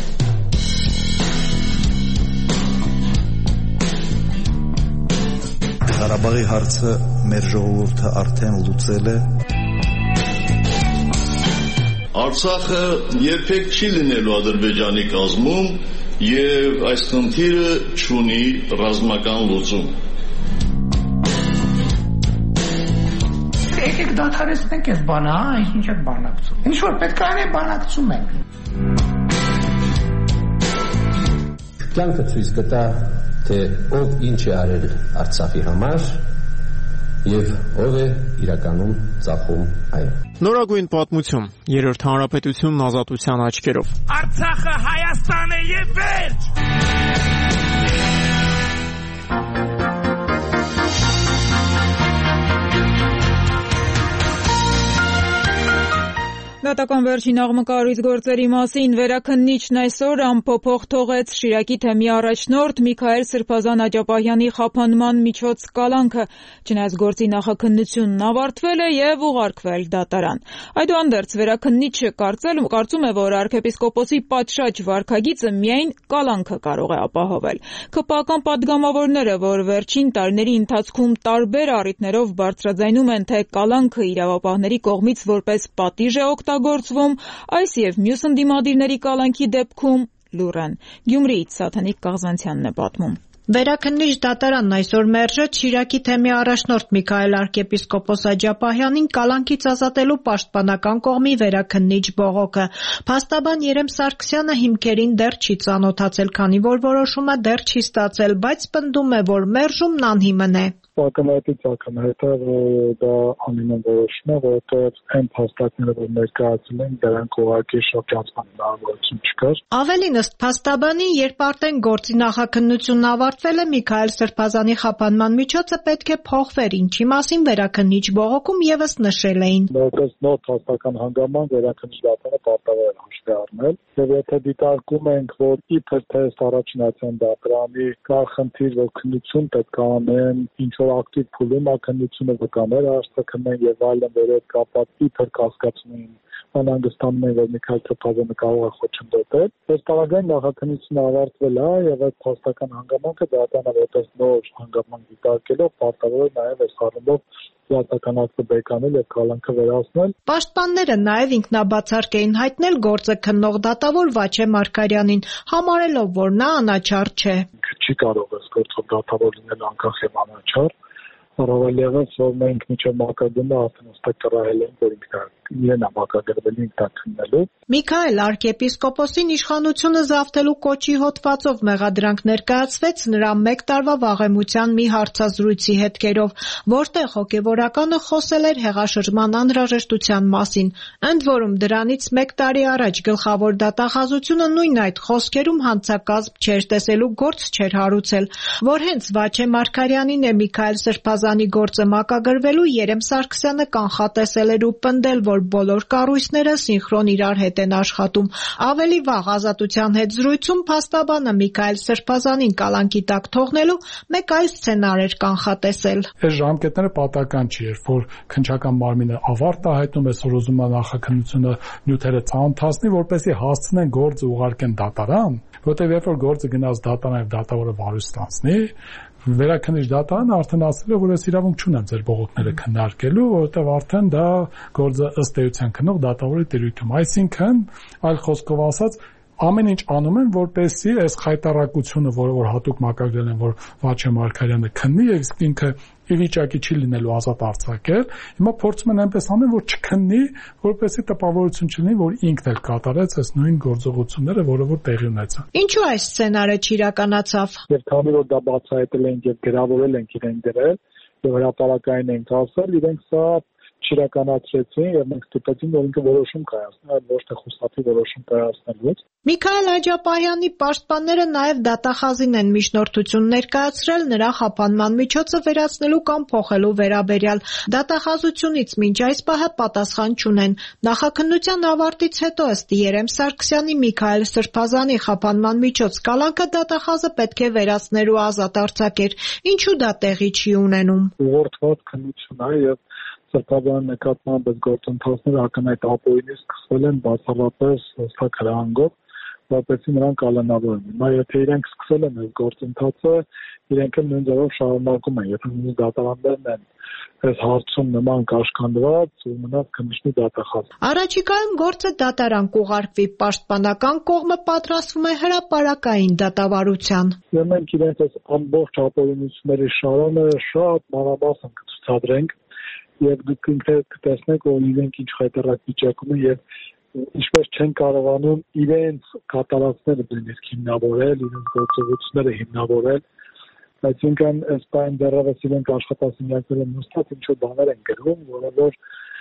Ղարաբաղի հարցը մեր ժողովուրդը արդեն լուծել է։ Արցախը երբեք չի լինելու Ադրբեջանի կազմում եւ այս խնդիրը չունի ռազմական լուծում։ Եկեք դադարեցնենք այս բանը, ինչ եք բանակցում։ Ինչ որ պետք է անենք, բանակցում ենք։ Կյանքը ցույց կտա, թե ով ինչ է արել Արցախի համար եւ ով է իրականում ծախում այն։ Նորագույն պատմություն, Երրորդ հանրապետությունն ազատության աչքերով։ Արցախը Հայաստան է եւ վերջ։ Դատական վերջին աղմկահարույց գործերի մասին վերաքննիչն այսօր ամփոփող թողեց Շիրակի թեմի առաջնորդ Միքայել Սրբազան Աջապահյանի խափանման միջոց կալանքը, չնայած գործի նախաքննությունն ավարտվել է եւ ուղարկվել դատարան։ Այդուհանդերձ վերաքննիչը կարծում է, որ arczepiskopos-ի պատշաճ վարքագիծը միայն կալանքը կարող է ապահովել։ ԿՊԱ-ական պատգամավորները, որ վերջին տարիների ընթացքում տարբեր առիթներով բարձրաձայնում են, թե կալանքը իրավապահների կողմից որպես պատիժ է օգտագործվում, այս եւ մյուս ընդդիմադիրների կալանքի դեպքում լուռ են։ Գյումրիից Սաթանիկ Կաղզանցյանն է պատմում։ Վերաքննիչ դատարանն այսօր մերժեց Շիրակի թեմի առաջնորդ Միքայել arczepiskopos Աջապահյանին կալանքից ազատելու պաշտպանական կողմի վերաքննիչ բողոքը։ Փաստաբան Երեմ Սարգսյանը հիմքերին դեռ չի ծանոթացել, քանի որ որոշումը դեռ չի ստացել, բայց պնդում է, որ մերժումն անհիմն է։ Ակնհայտից ակնհայտ է, որ դա անիմն որոշում է, որովհետև այն փաստարկները, որ ներկայացել են, դրանք ուղղակի շրջանցման հնարավորություն չկար։ Ավելին ըստ փաստաբանի, երբ արդեն գործի նախաքննությունն ավարտվել է, Միքայել Սրբազանի խափանման միջոցը պետք է փոխվեր, ինչի մասին վերաքննիչ բողոքում եւս նշել էին։ Որպես նոր փաստական հանգաման վերաքննիչ դատարանը պարտավոր է հաշվի առնել, եւ եթե դիտարկում ենք, որ իբր թեստ առաջինացիան դատարանի կա խնդիր, որ քննություն պետք է անեն, ինչ ակտիվ փուլում ակնությունը վկաներ արտաքննեն եւ այլն վերել կապած իբր կասկածում անհանգստանում են, որ Միքայել Սրբազանը կարող է խոչընդոտել։ Այս տարագային նախաքննությունը ավարտվել է եւ այդ փաստական հանգամանքը դատանը որպես նոր հանգամանք դիտարկելով պարտավոր է նաեւ այս առումով դատական ակտը բեկանել եւ կալանքը վերացնել։ Պաշտպանները նաեւ ինքնաբացարկ էին հայտնել գործը քննող դատավոր Վաչե Մարգարյանին, համարելով, որ նա անաչառ չէ։ Չի կարող այս գործով դատավոր լինել անկախ եւ անաչառ, առավել ևս որ մենք միջև մակագրումը արդեն հստակ կռահել ենք, որ իրեն մակագրվել ինքնակննելու։ Միքայել arczepiskopos-ին իշխանությունը զավթելու կոչի հոդվածով մեղադրանք ներկայացվեց նրա 1 տարվա վաղեմության մի հարցազրույցի հետքերով, որտեղ հոգևորականը խոսել էր հեղաշրջման անհրաժեշտության մասին։ Ընդ որում դրանից 1 տարի առաջ գլխավոր դատախազությունը նույն այդ խոսքերում հանցակազմ չէր տեսելու գործ չէր հարուցել, որ հենց Վաչե Մարգարյանին է Միքայել Սրբազանի գործը մակագրվելու Երեմ Սարգսյանը կանխատեսել էր ու պնդել, որ բոլոր կառույցները սինխրոն իրար հետ են աշխատում։ Ավելի վաղ Ազատության հետ զրույցում փաստաբանը Միքայել Սրբազանին կալանքի տակ թողնելու մեկ այլ սցենար էր կանխատեսել։ Այս ժամկետները պատահական չի, երբ որ քննչական մարմինը ավարտ է հայտնում, այսօր ուզում է նախաքննությունը նյութերը ցանթացնի, որպեսզի հասցնեն գործը ուղարկեն դատարան, որտեղ երբ որ գործը գնաց դատարան եւ դատավորը վարույց ստանցնի, վերաքննիչ դատարանը արդեն ասել է, որ ես իրավունք չունեմ ձեր բողոքները քննարկելու, որովհետև արդեն դա գործը ըստ էության քննող դատավորի տիրույթում։ Այսինքն, այլ խոսքով ասած, ամեն ինչ անում են, որպեսզի այս խայտառակությունը, որ հատուկ մակագրել են, որ Վաչե Մարգարյանը քննի, իսկ ինքը ի վիճակի չի լինելու ազատ արձակել, հիմա փորձում են այնպես անել, որ չքննի, որպեսզի տպավորություն չլինի, որ ինքն էլ կատարեց այս նույն գործողությունները, որը որ տեղի ունեցան։ Ինչու այս սցենարը չիրականացավ։ Եվ քանի որ դա բացահայտել են եւ գրավորել են իրեն դրել, եւ հրապարակային են ասել, իրենք սա չիրականացրեցին եւ մենք ստիպեցին, որ ինքը որոշում կայացնի, այլ ոչ թե խուսափի որոշում կայացնելուց։ Միքայել Աջապահյանի պաշտպանները նաեւ դատախազին են միջնորդություն ներկայացրել նրա խափանման միջոցը վերացնելու կամ փոխելու վերաբերյալ։ Դատախազությունից մինչ այս պահը պատասխան չունեն։ Նախաքննության ավարտից հետո ըստ Երեմ Սարգսյանի Միքայել Սրբազանի խափանման միջոց կալանքը դատախազը պետք է վերացներ ու ազատ արձակեր։ Ինչու դա տեղի չի ունենում։ Ուղղորդված քննություն է եւ Սրբազանի նկատմամբ այս գործընթացները ակնհայտ ապօրինի սկսվել են բացառապես հստակ հրահանգով, որպեսզի նրանք կալանավորեն։ Հիմա եթե իրենք սկսել են այս գործընթացը, իրենք էլ նույն ձևով շարունակում են, եթե նույնիսկ դատարաններն են այս հարցում նման կաշկանդված ու մնաց քննիչի դատախազ։ Առաջիկայում գործը դատարան կուղարկվի, պաշտպանական կողմը պատրաստվում է հրապարակային դատավարության։ Եվ մենք իրենց այս ամբողջ ապօրինությունների շարանը շատ մանրամասն կցուցադրենք եւ դուք ինքներդ կտեսնեք, որ իրենք ինչ խայտառակ վիճակում են եւ ինչպես չեն կարողանում իրենց կատարածները դրանից հիմնավորել, իրենց գործողությունները հիմնավորել, այսինքն այս բան դեռևս իրենք աշխատասենյակները նստած ինչ-որ բաներ են գրում, որը որ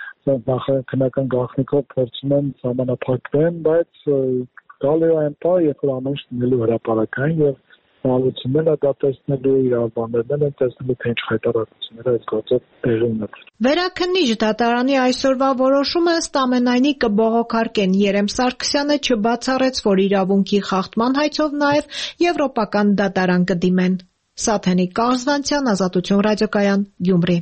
նախաքննական գաղտնիքով փորձում են սահմանափակվեն, բայց գալու է այն պահ, երբ որ ամեն ինչ լինելու հրապարակային եւ Մալությունները դա տեսնելու իրավաբաններն են տեսնելու թե ինչ խայտառակությունները այս գործով տեղի ունեցել։ Վերաքննիչ դատարանի այսօրվա որոշումը ըստ ամենայնի կբողոքարկեն։ Երեմ Սարգսյանը չբացառեց, որ իրավունքի խախտման հայցով նաև եվրոպական դատարան կդիմեն։ Սաթենիկ Կարզվանցյան, Ազատություն ռադիոկայան, Գյումրի։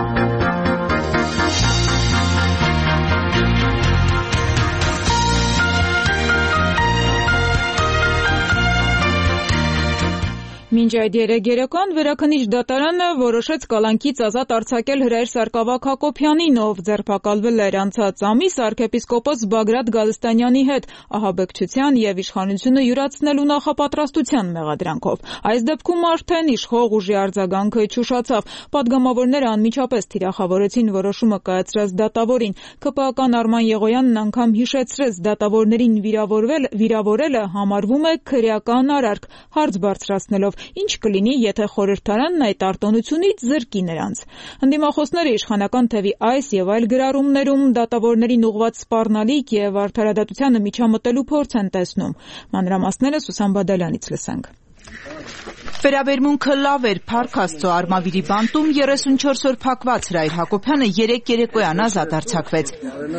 Մինչ այդ երեկոյան վերաքննիչ դատարանը որոշեց կալանքից ազատ արձակել Հրայր Սարգսակ Հակոբյանին, ով ձերբակալվել էր անցած ամիս arczepiskopos Բագրատ Գալստանյանի հետ ահաբեկչության եւ իշխանությունը յուրացնելու նախապատրաստության մեղադրանքով։ Այս դեպքում արդեն իշխող ուժի արձագանքը չուշացավ։ Պատգամավորները անմիջապես թիրախավորեցին որոշումը կայացրած դատավորին։ ԿՊԱ-ական Արման Եղոյանն անգամ հիշեցրեց դատավորներին վիրավորելը համարվում է քրեական արարք, հարց բարձրացնելով ինչ կլինի, եթե խորհրդարանն այդ արտոնությունից զրկի նրանց։ Ընդդիմախոսները իշխանական թևի այս եւ այլ գրառումներում դատավորներին ուղղված սպառնալիք եւ արդարադատությանը միջամտելու փորձ են տեսնում։ Մանրամասները Սուսան Բադալյանից լսենք։ Վերաբերմունքը լավ էր, փառք Աստծո, Արմավիրի բանտում 34 օր փակված Հրայր Հակոբյանը 3 երեկոյան ազատ արձակվեց։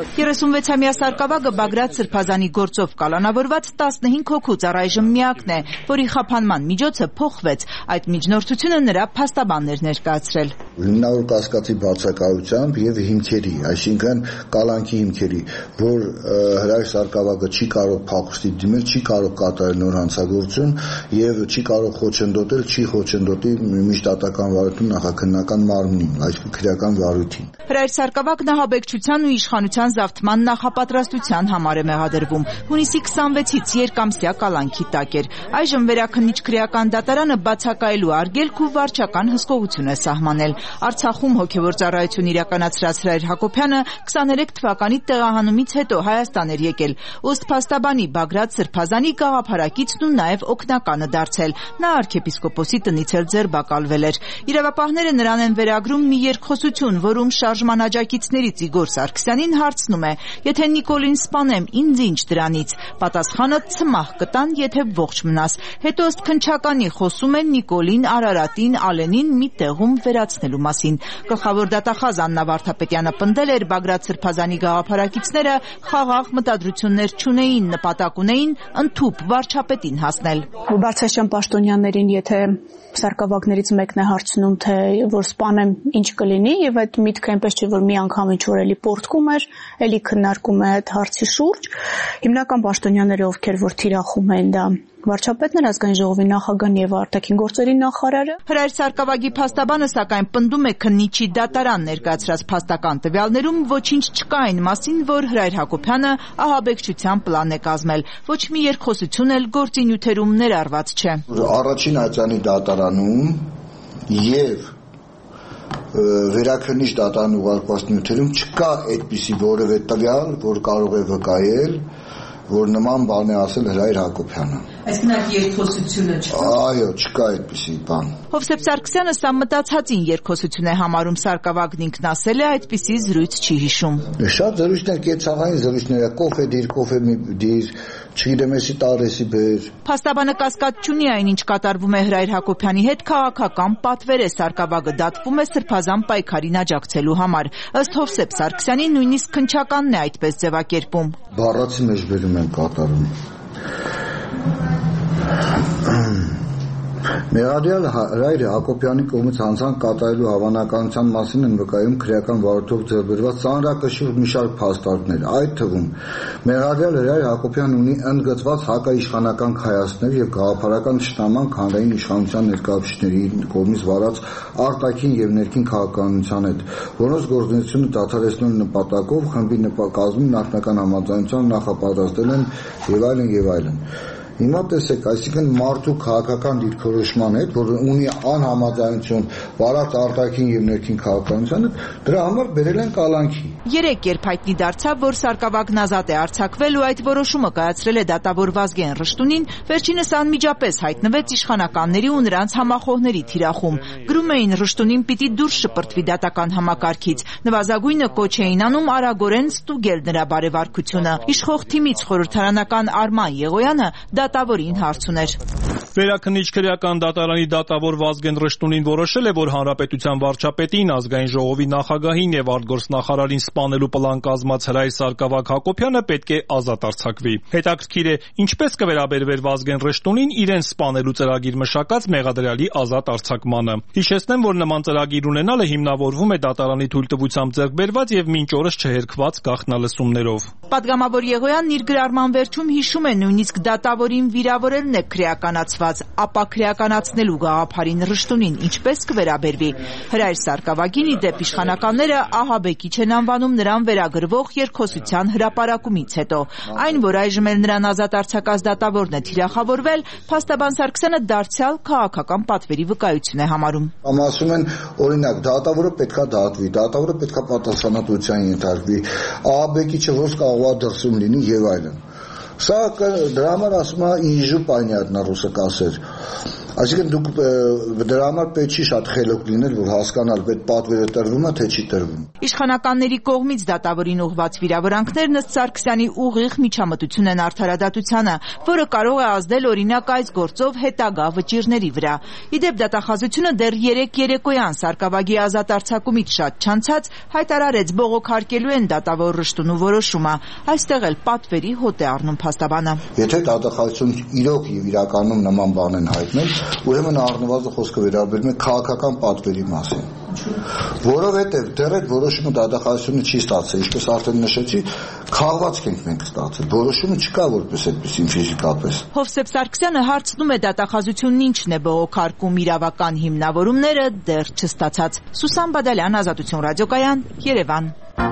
36-ամյա սարկավագը Բագրատ Սրբազանի գործով կալանավորված 15 հոգուց առայժմ միակն է, որի խափանման միջոցը փոխվեց։ Այդ միջնորդությունը նրա փաստաբաններ ներկայացրել։ Հիմնավոր կասկածի բացակայությամբ եւ հիմքերի, այսինքն կալանքի հիմքերի, որ Հրայր սարկավագը չի կարող փախուստի դիմել, չի կարող կատարել նոր հանցագործություն եւ չի կարող խոչընդոտել, չի խոչընդոտի միջտատական վարույթում նախաքննական մարմնին, այսինքն քրեական վարույթին։ Հրայր սարկավագն ահաբեկչության ու իշխանության զավթման նախապատրաստության համար է մեղադրվում։ Հունիսի 26-ից երկամսյա կալանքի տակ էր։ Այժմ վերաքննիչ քրեական դատարանը բացակայելու արգելք ու վարչական հսկողություն է սահմանել։ Արցախում հոգևոր ծառայություն իրականացրած Հրայր Հակոբյանը 23 թվականի տեղահանումից հետո Հայաստան էր եկել։ Ըստ փաստաբանի Բագրատ Սրբազանի գաղափարակիցն ու նաև օգնականը դարձել։ Նա arczepiskoposi տնից էլ ձերբակալվել էր։ Իրավապահները նրան են վերագրում մի երկխոսություն, որում շարժման աջակիցներից Իգոր Սարգսյանին հարցնում է. «Եթե Նիկոլին սպանեմ, ինձ ինչ դրանից»։ Պատասխանը ցմահ կտան, եթե ողջ մնաս։ Հետո ըստ քննչականի խոսում են Նիկոլին, Արարատին, Ալենին մի տեղում վերացնելու մասին։ Գլխավոր դատախազ Աննա Վարդապետյանը պնդել էր Բագրատ Սրբազանի գաղափարակիցները խաղաղ մտադրություններ չունեին, նպատակ ունեին ընդհուպ վարչապետին հասնել։ Բարձրաստիճան պաշտոնյաներին եթե սարկավագներից մեկն է հարցնում, թե որ սպանեմ ինչ կլինի, եւ այդ միտքը այնպես չէ, որ մի անգամ ինչ որ էլի պորտկում էր, էլի քննարկում է այդ հարցի շուրջ։ Հիմնական պաշտոնյաները, ովքեր որ թիրախում են դա վարչապետն էր, ազգային ժողովի նախագահն եւ արտաքին գործերի նախարարը։ Հրայր սարկավագի փաստաբանը սակայն պնդում է քննիչի դատարան ներկայացրած փաստական տվյալներում ոչինչ չկա այն մասին, որ Հրայր Հակոբյանը ահաբեկչության պլան է կազմել։ Ոչ մի երկխոսություն էլ գործի նյութերում ներառված չէ։ Առաջին ատյանի դատարանում եւ վերաքննիչ դատարան ուղարկված նյութերում չկա այդպիսի որևէ տվյալ, որ կարող է վկայել, որ նման բան է ասել Հրայր Հակոբյանը։ Այսինքն երկխոսությունը չկա։ Այո, չկա այդպիսի բան։ Հովսեփ Սարգսյանը սա մտածածին երկխոսություն է համարում, սարկավագն ինքն ասել է այդպիսի զրույց չի հիշում։ Շատ զրույցներ կեցաղային զրույցներ, կոֆե դիր, չգիտեմ էսի տարեսի բեր։ Փաստաբանը կասկած չունի այն, ինչ կատարվում է Հրայր Հակոբյանի հետ, քաղաքական պատվեր է, սարկավագը դատվում է սրբազան պայքարին աջակցելու համար։ Ըստ Հովսեփ Սարգսյանի նույնիսկ քննչականն է այդպես ձևակերպում։ Բառացի մեջբերում են կատարում։ Մեղադրյալ Հրայր Հակոբյանի կողմից հանցանք կատարելու հավանականության մասին են վկայում քրեական վարույթով ձեռբերված ծանրակշիռ մի շարք փաստարկներ, այդ թվում մեղադրյալ Հրայր Հակոբյանն ունի ընդգծված հակաիշխանական քայլեր եւ գաղափարական ճշտամանք հանրային իշխանության ներկայացուցիչների կողմից վարած արտաքին եւ ներքին քաղաքականության հետ, որոնց գործունեությունը դադարեցնելու նպատակով խմբի կազմում նախնական համաձայնությամբ նախապատրաստել են եւ այլն եւ այլն։ Հիմա տեսեք, այսինքն մարդու քաղաքական դիրքորոշման հետ, որ ունի անհամաձայնություն վարած արտաքին եւ ներքին քաղաքականությանը, դրա համար բերել են կալանքի։ 3 երբ հայտնի դարձավ, որ սարկավագն ազատ է արձակվել ու այդ որոշումը կայացրել է դատավոր Վազգեն Ռշտունին, վերջինս անմիջապես հայտնվեց իշխանականների ու նրանց համախոհների թիրախում։ Գրում էին Ռշտունին պիտի դուրս շպրտվի դատական համակարգից։ Նվազագույնը կոչ էին անում արագորեն ստուգել նրա բարեվարքությունը։ Իշխող թիմից խորհրդարանական Արման Եղոյանը դատավորին հարց ուներ։ Վերաքննիչ քրեական դատարանի դատավոր Վազգեն Ռշտունին որոշել է, որ հանրապետության վարչապետին, ազգային ժողովի նախագահին եւ արտգործնախարարին սպանելու պլան կազմած Հրայր Սարկավագ Հակոբյանը պետք է ազատ արձակվի։ Հետաքրքիր է, ինչպես կվերաբերվեր Վազգեն Ռշտունին իրեն սպանելու ծրագիր մշակած մեղադրյալի ազատ արձակմանը։ Հիշեցնեմ, որ նման ծրագիր ունենալը հիմնավորվում է դատարանի թույլտվությամբ ձեռքբերված եւ մինչ օրս չհերքված գաղտնալսումներով։ Պատգամավոր Եղոյանն իր գրառման վերջում հիշում է նույնիսկ դատավորին վիրավորելն է քրեականացված, ապա քրեականացնելու գաղափարին Ռշտունին ինչպես կվերաբերվի։ Հրայր Սարկավագին ի դեպ իշխանականները ահաբեկիչ են անվանում նրան վերագրվող երկխոսության հրապարակումից հետո։ Այն, որ այժմ էլ նրան ազատ արձակած դատավորն է թիրախավորվել, փաստաբան Սարգսյանը դարձյալ քաղաքական պատվերի վկայություն է համարում։ Ասում են, օրինակ, դատավորը պետքա դատվի, դատավորը պետքա պատասխանատվության ենթարկվի, ահաբեկիչը ոնց կարող է դրսում լինի եւ այլն։ Սա դրա համար ասում է «Իժու понятно» ռուսը կասեր։ Այսինքն դուք դրա համար պետք չի շատ խելոք լինել, որ հասկանալ այդ պատվերը տրվում է, թե չի տրվում։ Իշխանականների կողմից դատավորին ուղղված վիրավորանքներն ըստ Սարգսյանի ուղիղ միջամտություն են արդարադատությանը, որը կարող է ազդել օրինակ այս գործով հետագա վճիռների վրա։ Իդեպ դատախազությունը դեռ 3 երեկոյան Սարգսակի ազատ արձակումից շատ չանցած հայտարարեց բողոքարկելու են դատավոր Ռշտունու որոշումը։ Այստեղ էլ պատվերի հոտ է առնում փաստաբանը։ Եթե դատախազությունը իրոք եւ իրականում նման բան են հայտնել, ուրեմն առնվազն խոսքը վերաբերում է քաղաքական պատվերի մասին, որովհետեւ դեռ այդ որոշումը դատախազությունը չի ստացել, ինչպես արդեն նշեցի, քաղվածք ենք մենք ստացել, որոշումը չկա որպես այդպեսին ֆիզիկապես։ Հովսեփ Սարգսյանը հարցնում է դատախազությունն ինչն է բողոքարկում, իրավական հիմնավորումները դեռ չստացած։ Սուսան Բադալյան, Ազատություն ռադիոկայան, Երևան։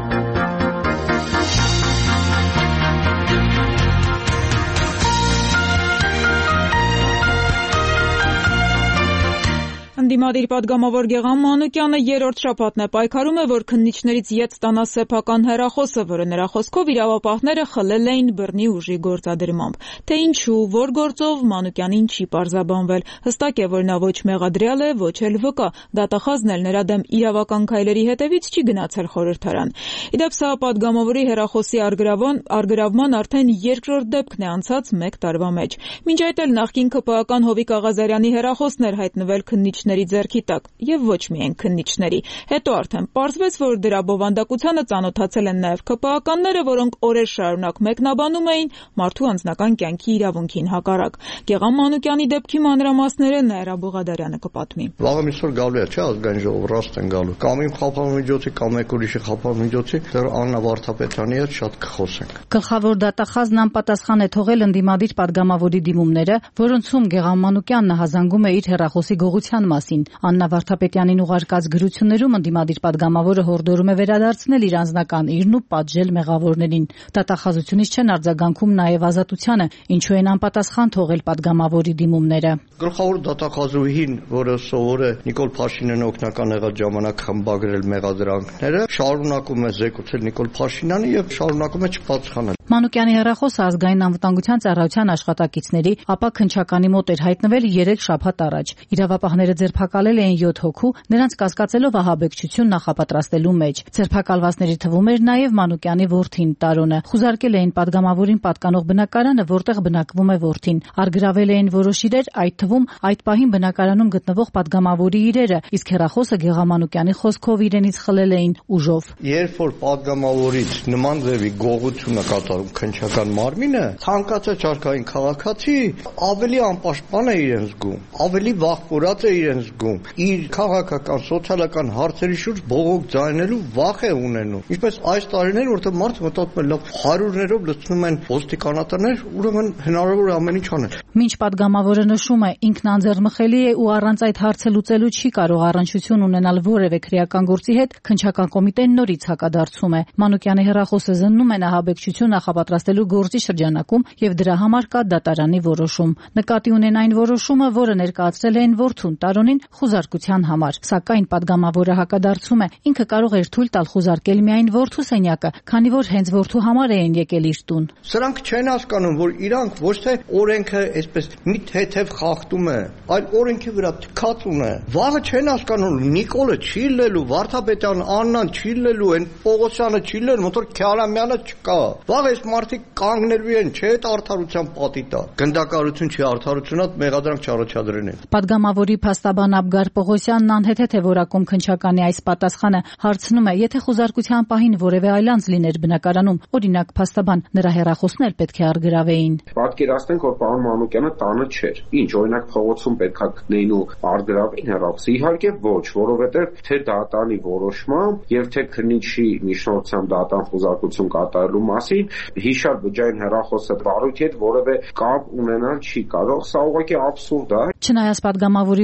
Ընդդիմադիր պատգամավոր Գեղամ Մանուկյանը երրորդ շաբաթն է պայքարում է, որ քննիչներից ետ ստանա սեփական հեռախոսը, որը նրա խոսքով իրավապահները խլել էին բռնի ուժի գործադրմամբ։ Թե ինչու, որ գործով Մանուկյանին չի պարզաբանվել։ Հստակ է, որ նա ոչ մեղադրյալ է, ոչ էլ վկա։ Դատախազն էլ նրա դեմ իրավական քայլերի հետևից չի գնացել խորհրդարան։ Իդեպ սա պատգամավորի հեռախոսի առգրավման արդեն երկրորդ դեպքն է անցած 1 տարվա մեջ։ Մինչ այդ էլ նախկին ԿՊԱ-ական Հովիկ Աղազարյանի հեռախոսն էր հայտնվել քննիչների ձեռքի տակ եւ ոչ միայն քննիչների։ Հետո արդեն պարզվեց, որ դրա բովանդակությանը ծանոթացել են նաեւ ԿՊԱ-ականները, որոնք օրեր շարունակ մեկնաբանում էին մարդու անձնական կյանքի իրավունքին հակառակ։ Գեղամ Մանուկյանի դեպքի մանրամասները Նաիրա Բուղադարյանը կպատմի։ Վաղը միսօր գալու է, չէ՞, ազգային ժողով ռաստ են գալու։ Կամ իմ խափանմիջոցի, կամ մեկ ուրիշի խափանմիջոցի, դեռ Աննա Վարդապետյանի հետ շատ կխոսենք։ Գլխավոր դատախազն անպատասխան է թողել ընդդիմադիր պատգամավորի դիմումները, որոնցում Գեղամ Մանուկյանն հազանգում է իր հեռախոսի գողության մասին։ Աննա Վարդապետյանին ուղարկած գրություններում ընդդիմադիր պատգամավորը հորդորում է վերադարձնել իր անձնական իրն ու պատժել մեղավորներին։ Դատախազությունից չեն արձագանքում նաև Ազատությանը, ինչու են անպատասխան թողել պատգամավորի դիմումները։ Գլխավոր դատախազուհին, որը սովոր է Նիկոլ Փաշինյանը օգնական եղած ժամանակ խմբագրել մեղադրանքները, շարունակում է զեկուցել Նիկոլ Փաշինյանը եւ շարունակում է չպատասխանել։ Մանուկյանի հեռախոսը ազգային անվտանգության ծառայության աշխատակիցների, ապա քննչականի մոտ էր հայտնվել 3 շաբաթ առաջ։ Իրավապահները ձերբակալել էին 7 հոգու, նրանց կասկածելով ահաբեկչություն նախապատրաստելու մեջ։ Ձերբակալվածների թվում էր նաև Մանուկյանի որդին Տարոնը։ Խուզարկել էին պատգամավորին պատկանող բնակարանը, որտեղ բնակվում է որդին։ Առգրավել էին որոշ իրեր, այդ թվում այդ պահին բնակարանում գտնվող պատգամավորի իրերը, իսկ հեռախոսը Գեղամ Մանուկյանի խոսքով իրենից խլել էին ուժով։ Երբ որ պատգամավորից նման ձևի գողությունը կատարում քննչական մարմինը, ցանկացած շարքային քաղաքացի ավելի անպաշտպան է իրեն զգում, ավելի վախվորած է իրեն զգում, իր քաղաքական, սոցիալական հարցերի շուրջ բողոք ձայնելու վախ է ունենում։ Ինչպես այս տարիներ, որտեղ մարդը մտածում է, լավ, հարյուրներով լցնում են ոստիկանատներ, ուրեմն հնարավոր է ամեն ինչ անել։ Մինչ պատգամավորը նշում է, ինքն անձեռնմխելի է ու առանց այդ հարցը լուծելու չի կարող առնչություն ունենալ որևէ քրեական գործի հետ, քննչական կոմիտեն նորից հակադարձում է։ Մանուկյանի հեռախոսը զննում են ահաբեկչություն նախապատրաստելու գործի շրջանակում եւ դրա համար կա դատարանի որոշում։ Նկատի ունեն այն որոշումը, որը ներկայացրել էին որդուն Տարոնին խուզարկության համար, սակայն պատգամավորը հակադարձում է, ինքը կարող էր թույլ տալ խուզարկել միայն որդու սենյակը, քանի որ հենց որդու համար էին եկել իր տուն։ Սրանք չեն հասկանում, որ իրանք ոչ թե օրենքը այսպես մի թեթև խախտում է, այլ օրենքի վրա թքածուն է։ Վաղը չեն հասկանում, Նիկոլը չի լելու, Վարդապետյան Աննան չի լելու, այն Պողոսյանը չի լելու, մոտոր Քյարամյանը չկա։ Վաղ այս մարդիկ կանգնելու են, չէ՞ այդ արդարության պատի տա։ Գնդակարություն չի, արդարությունա մեղադրանք չառաջադրեն։ Պատգամավորի փաստաբան Աբգար Պողոսյանն անհեթեթ է որակում քննչականի այս պատասխանը, հարցնում է, եթե խուզարկության պահին որևէ այլ անձ լիներ բնակարանում, օրինակ փաստաբան, նրա հեռախոսն էլ պետք է առգրավեին։ Պատկերացնենք, որ պարոն Մանուկյանը տանը չէր։ Ինչ, օրինակ փողոցում պետքա գտնեին ու առգրավեին հեռախոսը։ Իհարկե ոչ, որովհետև թե դատանի որոշմամբ եւ թե քննիչի միջնորդությամբ դատան խուզարկություն կատարելու մասին հիշար բջջային հեռախոսը բարույթի հետ որևէ կապ ունենալ չի կարող։ Սա ուղղակի աբսուրդ է։ Չնայած պատգամավորի որդու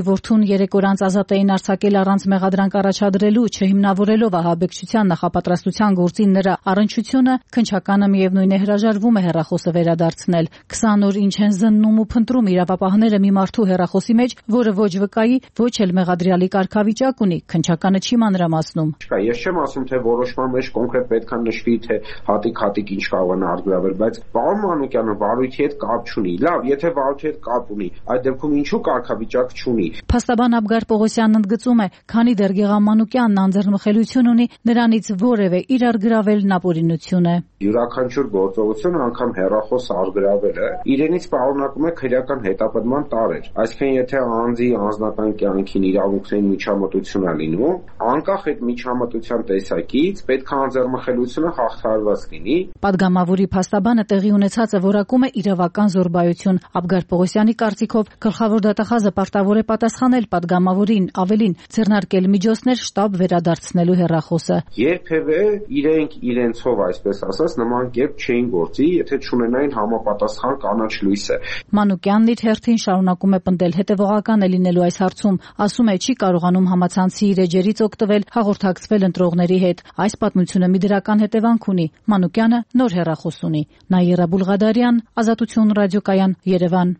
Թերթն 3 օր անց ազատ էին արձակել առանց մեղադրանք առաջադրելու, չհիմնավորելով ահաբեկչության նախապատրաստության գործին նրա առնչությունը, քննչականը միևնույն է հրաժարվում է հեռախոսը վերադարձնել։ 20 օր ինչ են զննում ու փնտրում իրավապահները մի մարդու հեռախոսի մեջ, որը ոչ վկայի, ոչ էլ մեղադրյալի կարգավիճակ ունի, քննչականը չի մանրամասնում։ Ես չեմ ասում, թե որոշման մեջ կոնկրետ պետք է նշվի, թե հատիկ ինչ կարող են արգելվել, բայց պարոն Մանուկյանը վարույթի հետ կապ չունի։ Լավ, եթե վարույթի հետ կապ ունի, այդ դեպքում ինչու կարգավիճակ չունի։ Փաստաբան Աբգար Պողոսյանն ընդգծում է, քանի դեռ Գեղամ Մանուկյանն անձեռնմխելիություն ունի, նրանից որևէ իրար գրավելն ապօրինություն է։ Յուրաքանչյուր գործողություն, անգամ հեռախոս արգրավելը, իրենից պարունակում է քրեական հետապնդման տարեր։ Այսինքն, եթե անձի անձնական կյանքին իրավունքային միջամտություն է լինում, անկախ այդ միջամտության տեսակից պետք է անձեռնմխելիությունը հաղթահարված լինի։ Պատգամավորի փաստաբանը տեղի ունեցածը որակում է իրավական զոռբայություն։ Աբգար Պողոսյանի կարծիքով գլխավոր դատախազը պարտավոր է պատասխանել պատգամավորին, ավելին ձեռնարկել միջոցներ շտաբ վերադարձնելու հեռախոսը։ Երբևէ իրենք իրենցով, այսպես ասած, նման կերպ չէին գործի, եթե չունենային համապատասխան կանաչ լույսը։ Մանուկյանն իր հերթին շարունակում է պնդել հետևողական է լինելու այս հարցում, ասում է չի կարողանում համացանցի իր էջերից օգտվել, հաղորդակցվել ընտրողների հետ։ Այս պատմությունը մի դրական հետևանք ունի։ Մանուկյանը նոր հեռախոս ունի։ Նաիրա Բուլղադարյան, Ազատություն ռադիոկայան, Երևան։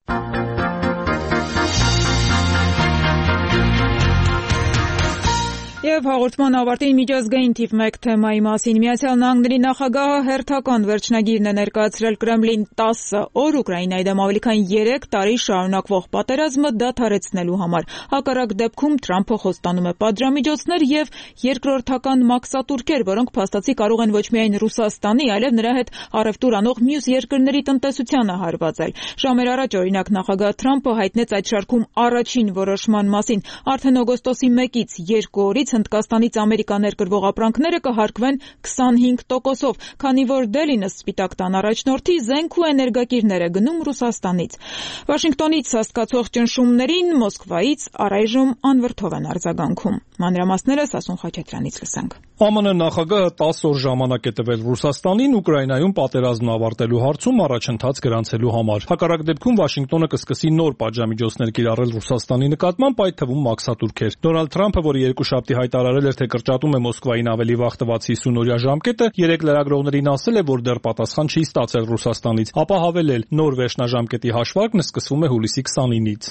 Եվ հաղորդման ավարտին միջազգային թիվ 1 թեմայի մասին Միացյալ Նահանգների նախագահը հերթական վերջնագիրն է ներկայացրել Կրեմլին 10 օր Ուկրաինայի դեմ ավելի քան 3 տարի շարունակվող պատերազմը դադարեցնելու համար։ Հակառակ դեպքում Թրամփը խոստանում է պատժամիջոցներ եւ երկրորդական մաքսատուրքեր, որոնք փաստացի կարող են ոչ միայն Ռուսաստանի, այլև նրա հետ առևտուր անող մյուս երկրների տնտեսությանը հարվածել։ Ժամեր առաջ օրինակ նախագահ Թրամփը հայտնեց այդ շարքում առաջին որոշման մասին։ Արդեն օգոստոսի 1-ից 2 օրից Հնդկաստանից Ամերիկա ներկրվող ապրանքները կհարկվեն 25%-ով, քանի որ Դելինս Սպիտակ տան առաջնորդի զենք ու էներգակիրներ է գնում Ռուսաստանից։ Վաշինգտոնից հասկացող ճնշումներին Մոսկվայից առայժմ անվրդով են արձագանքում։ Մանրամասները Սասուն Խաչատրյանից լսենք։ ԱՄՆ նախագահը 10 օր ժամանակ է տվել Ռուսաստանին Ուկրաինայում պատերազմն ավարտելու հարցում առաջընթաց գրանցելու համար։ Հակառակ դեպքում Վաշինգտոնը կսկսի նոր պատժամիջոցներ կիրառել Ռուսաստանի նկատմամբ, այդ թվում մաքսատուրքեր։ Դոնալդ Թրամփը, որը երկուշաբթի հայտարարել էր, թե կրճատում է Մոսկվային ավելի վաղ տված 50-օրյա ժամկետը, 3 լրագրողներին ասել է, որ դեռ պատասխան չի ստացել Ռուսաստանից, ապա հավելել, նոր վերջնաժամկետի հաշվարկն սկսվում է հուլիսի 29-ից։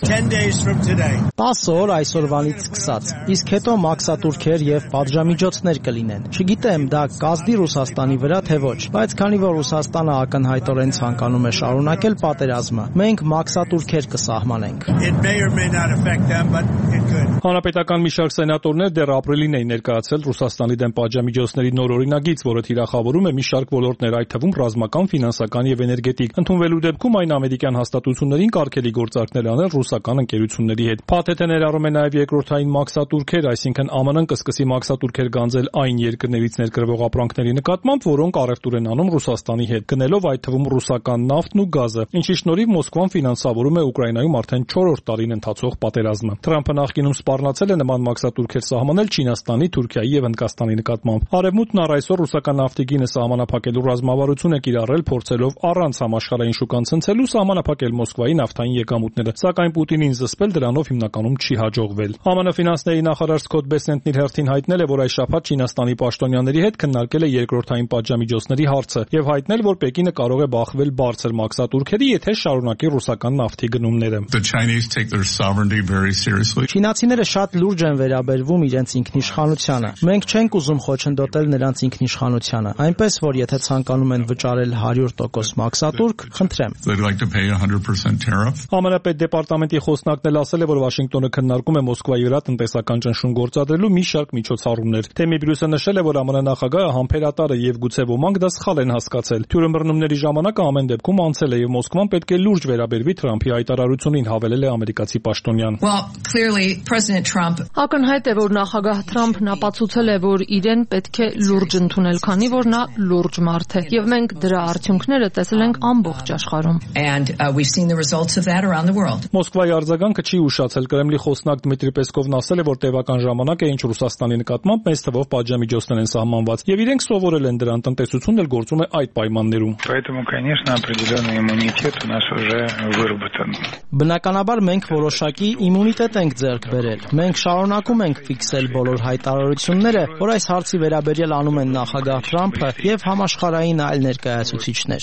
10 օր այսօրվանից սկսած, իսկ հետո մաքսատուրքեր եւ պատժամիջոցներ կլինեն։ Չգիտեմ, դա կազդի Ռուսաստանի վրա թե ոչ, բայց քանի որ Ռուսաստանը ակնհայտորեն ցանկանում է շարունակել պատերազմը, մենք մաքսատուրքեր կսահմանենք։ Հանրապետական մի շարք սենատորներ դեռ ապրիլին էին ներկայացել Ռուսաստանի դեմ պատժամիջոցների նոր օրինագիծ, որը թիրախավորում է մի շարք ոլորտներ, այդ թվում ռազմական, ֆինանսական եւ էներգետիկ։ Ընդունվելու դեպքում այն ամերիկյան հաստատություններին կարգելի գործարքներ անել ռուսական ընկերությունների հետ։ Փաթեթը ներառում է նաեւ երկրորդային մաքսատուրքեր, այսինքն ԱՄՆ-ն կսկսի մաքսատուրքեր գանձել այն երկրներից ներկրվող ապրանքների նկատմամբ, որոնք առևտուր են անում Ռուսաստանի հետ, գնելով այդ թվում ռուսական նավթն ու գազը, ինչի շնորհիվ Մոսկվան ֆինանսավորում է Ուկրաինայում արդեն 4-րդ տարին ընթացող պատերազմը։ Թրամփը նախկինում սպառնացել է նման մաքսատուրքեր սահմանել Չինաստանի, Թուրքիայի եւ Հնդկաստանի նկատմամբ։ Արևմուտքն առ այսօր ռուսական նավթի գինը սահմանափակելու ռազմավարություն է կիրառել, փորձելով առանց համաշխարհային շուկան ցնցելու սահմանափակել Մոսկվայի նավթային եկամուտները, սակայն Պուտինին զսպել դրանով հիմնականում չի հաջողվել։ ԱՄՆ ֆինանսների նախարար Սքոթ Բեսենտն իր հերթին հայտնել է, որ այս շաբաթ Չինաստանի պաշտոնյաների հետ քննարկել է երկրորդային պատժամիջոցների հարցը եւ հայտնել, որ Պեկինը կարող է բախվել բարձր մաքսատուրքերի, եթե շարունակի ռուսական նավթի գնումները։ Չինացիները շատ լուրջ են վերաբերվում իրենց ինքնիշխանությանը։ Մենք չենք ուզում խոչընդոտել նրանց ինքնիշխանությանը, այնպես որ եթե ցանկանում են վճարել 100% մաքսատուրք, խնդրեմ։ ԱՄՆ պետդեպարտամենտի խոսնակն էլ ասել է, որ Վաշինգտոնը քննարկում է Մոսկվայի վրա տնտեսական ճնշում գործադրելու մի շարք միջոցառումներ։ Թեմի Բրյուսը նշել է, որ ԱՄՆ նախագահը համբերատար է եւ գուցե ոմանք դա սխալ են հասկացել։ Թյուրըմբռնումների ժամանակը ամեն դեպքում անցել է եւ Մոսկվան պետք է լուրջ վերաբերվի Թրամփի հայտարարությունին, հավելել է ամերիկացի պաշտոնյան։ Ակնհայտ է, որ նախագահ Թրամփն ապացուցել է, որ իրեն պետք է լուրջ ընդունել, քանի որ նա լուրջ մարդ է, եւ մենք դրա արդյունքները տեսել ենք ամբողջ աշխարհում։ Մոսկվայի արձագանքը չի ուշացել։ Կրեմլի խոսնակ Դմիտրի Պեսկովն ասել է, որ տևական ժամանակ է, ինչ Ռուսաստանի նկատմամբ մեծ թվով պատժամիջոցներ են սահմանված եւ իրենք սովորել են դրան, տնտեսությունն էլ գործում է այդ պայմաններում։ Поэтому, конечно, определенный иммунитет у нас уже выработан. Բնականաբար մենք որոշակի իմունիտետ ենք ձեռք բերել։ Մենք շարունակում ենք ֆիքսել բոլոր հայտարարությունները, որ այս հարցի վերաբերյալ անում են նախագահ Թրամփը եւ համաշխարհային այլ ներկայացուցիչներ։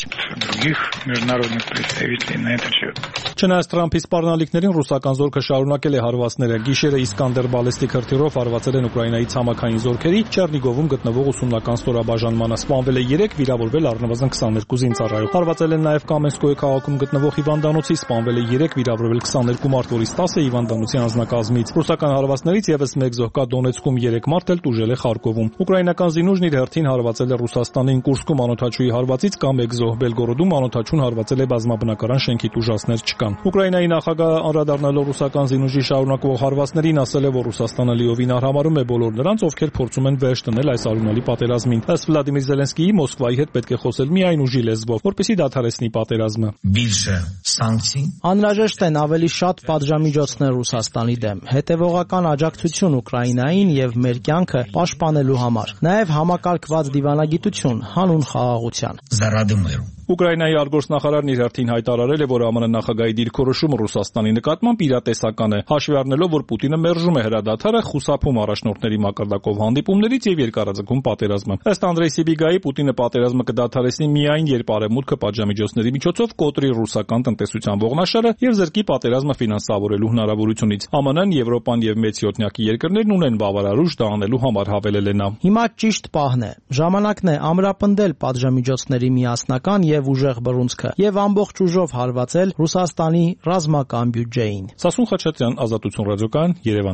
Չնայած Թրամփի սպառնալիքներին ռուսական զորքը շարունակել է հարվածները։ Գիշերը Իսկանդեր բալեստիկ հրթիռով հարվածել են Ուկրաինայի ցամաքային զորքերի Չեռնիգովում գտնվող ուսումնական ստորաբաժանմանը։ Սպանվել է 3, վիրավորվել առնվազն 22 զինծառայող։ Հարվածել են նաև Կամենսկոյի քաղաքում գտնվող հիվանդանոցի, սպանվել է 3, վիրավորվել 22 մարդ, որից 10-ը հիվանդանոցի անձնակազմից։ Ռուսական հարվածներից եւս 1 զոհ կա Դոնեցկում, 3 մարդ էլ տուժել է Խարկովում։ Ուկրաինական զինուժն իր հերթին հարվածել է Ռուսաստանին Կուրսկում անօդաչուի հարվածից կա 1 զոհ, Բելգորոդում անօդաչուն հարվածել է բազմաբնակարան շենքի, տուժածներ չկան։ Ուկրաինայի նախագահը անդրադառնալով ռուսական զինուժի շարունակվող հարվածներին ասել է, որ Ռուսաստանը լիովին արհամարհում է բոլոր նրանց, ովքեր փորձում են վերջ դնել այս արյունալի պատերազմին։ Ըստ Վլադիմիր Զելենսկիի Մոսկվայի հետ պետք է խոսել միայն ուժի լեզվով, որպեսզի դադարեցնի պատերազմը։ Անհրաժեշտ են ավելի շատ պատժամիջոցներ Ռուսաստանի դեմ, հետևողական աջակցություն Ուկրաինային եւ մեր կյանքը պաշտպանելու համար, նաեւ համակարգված դիվանագիտություն հանուն խաղաղության։ Ուկրաինայի արտգործնախարարն իր հերթին հայտարարել է, որ ԱՄՆ նախագահի դիրքորոշումը Ռուսաստանի նկատմամբ իրատեսական է, հաշվի առնելով, որ Պուտինը մերժում է հրադադարը, խուսափում առաջնորդների մակարդակով հանդիպումներից եւ երկարաձգում պատերազմը։ Ըստ Անդրեյ Սիբիգայի, Պուտինը պատերազմը կդադարեցնի միայն, երբ Արևմուտքը պատժամիջոցների միջոցով կոտրի ռուսական տնտեսության ողնաշարը եւ զրկի պատերազմը ֆինանսավորելու հնարավորությունից։ ԱՄՆ-ն, Եվրոպան եւ մեծ յոթնյակի երկրներն ունեն բավարար ուժ դա անելու համար, հավելել է նա։ Հիմա ճիշտ պահն է։ Ժամանակն է ամրապնդել պատժամիջոցների միասնական եւ ուժեղ բռունցքը եւ ամբողջ ուժով հարվածել Ռուսաստանի ռազմական բյուջեին։ Սասուն Խաչատրյան, Ազատություն ռադիոկայան, Երևան։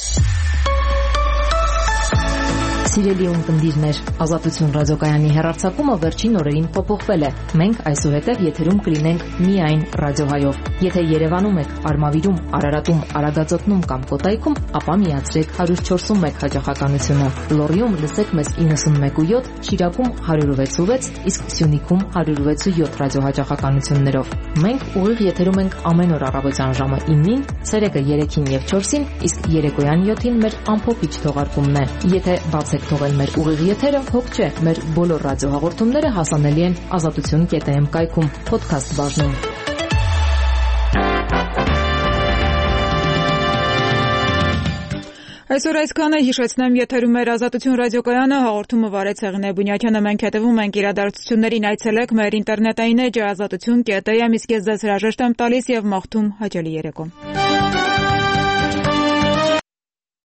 Սիրելի ունկնդիրներ, Ազատություն ռադիոկայանի հեռարձակումը վերջին օրերին փոփոխվել է։ Մենք այսուհետև եթերում կլինենք միայն ռադիոհայով։ Եթե Երևանում եք, Արմավիրում, Արարատում, Արագածոտնում կամ Կոտայքում, ապա միացրեք 104.1 հաճախականությունը։ Լոռիում լսեք մեզ 91.7, Շիրակում 106.6, իսկ Սյունիքում 106.7 ռադիոհաճախականություններով։ Մենք ուղիղ եթերում ենք ամեն օր առավոտյան ժամը 9-ին, ցերեկը 3-ին եւ 4-ին, իսկ երեկոյան 7-ին մեր ամփոփիչ թողարկումն է։ Եթե բացեք թողել մեր ուղիղ եթերը, հոգ չէ, մեր բոլոր ռադիոհաղորդումները հասանելի են azatutun.am կայքում, podcast բաժնում։ Այսօր այսքանը, հիշեցնեմ, եթերում էր Ազատություն ռադիոկայանը, հաղորդումը վարեց Հեղինե Բունյակյանը, մենք հետևում ենք իրադարձություններին, այցելեք մեր ինտերնետային էջը azatutun.am, իսկ ես ձեզ հրաժեշտ եմ տալիս եւ մաղթում հաճելի երեկո։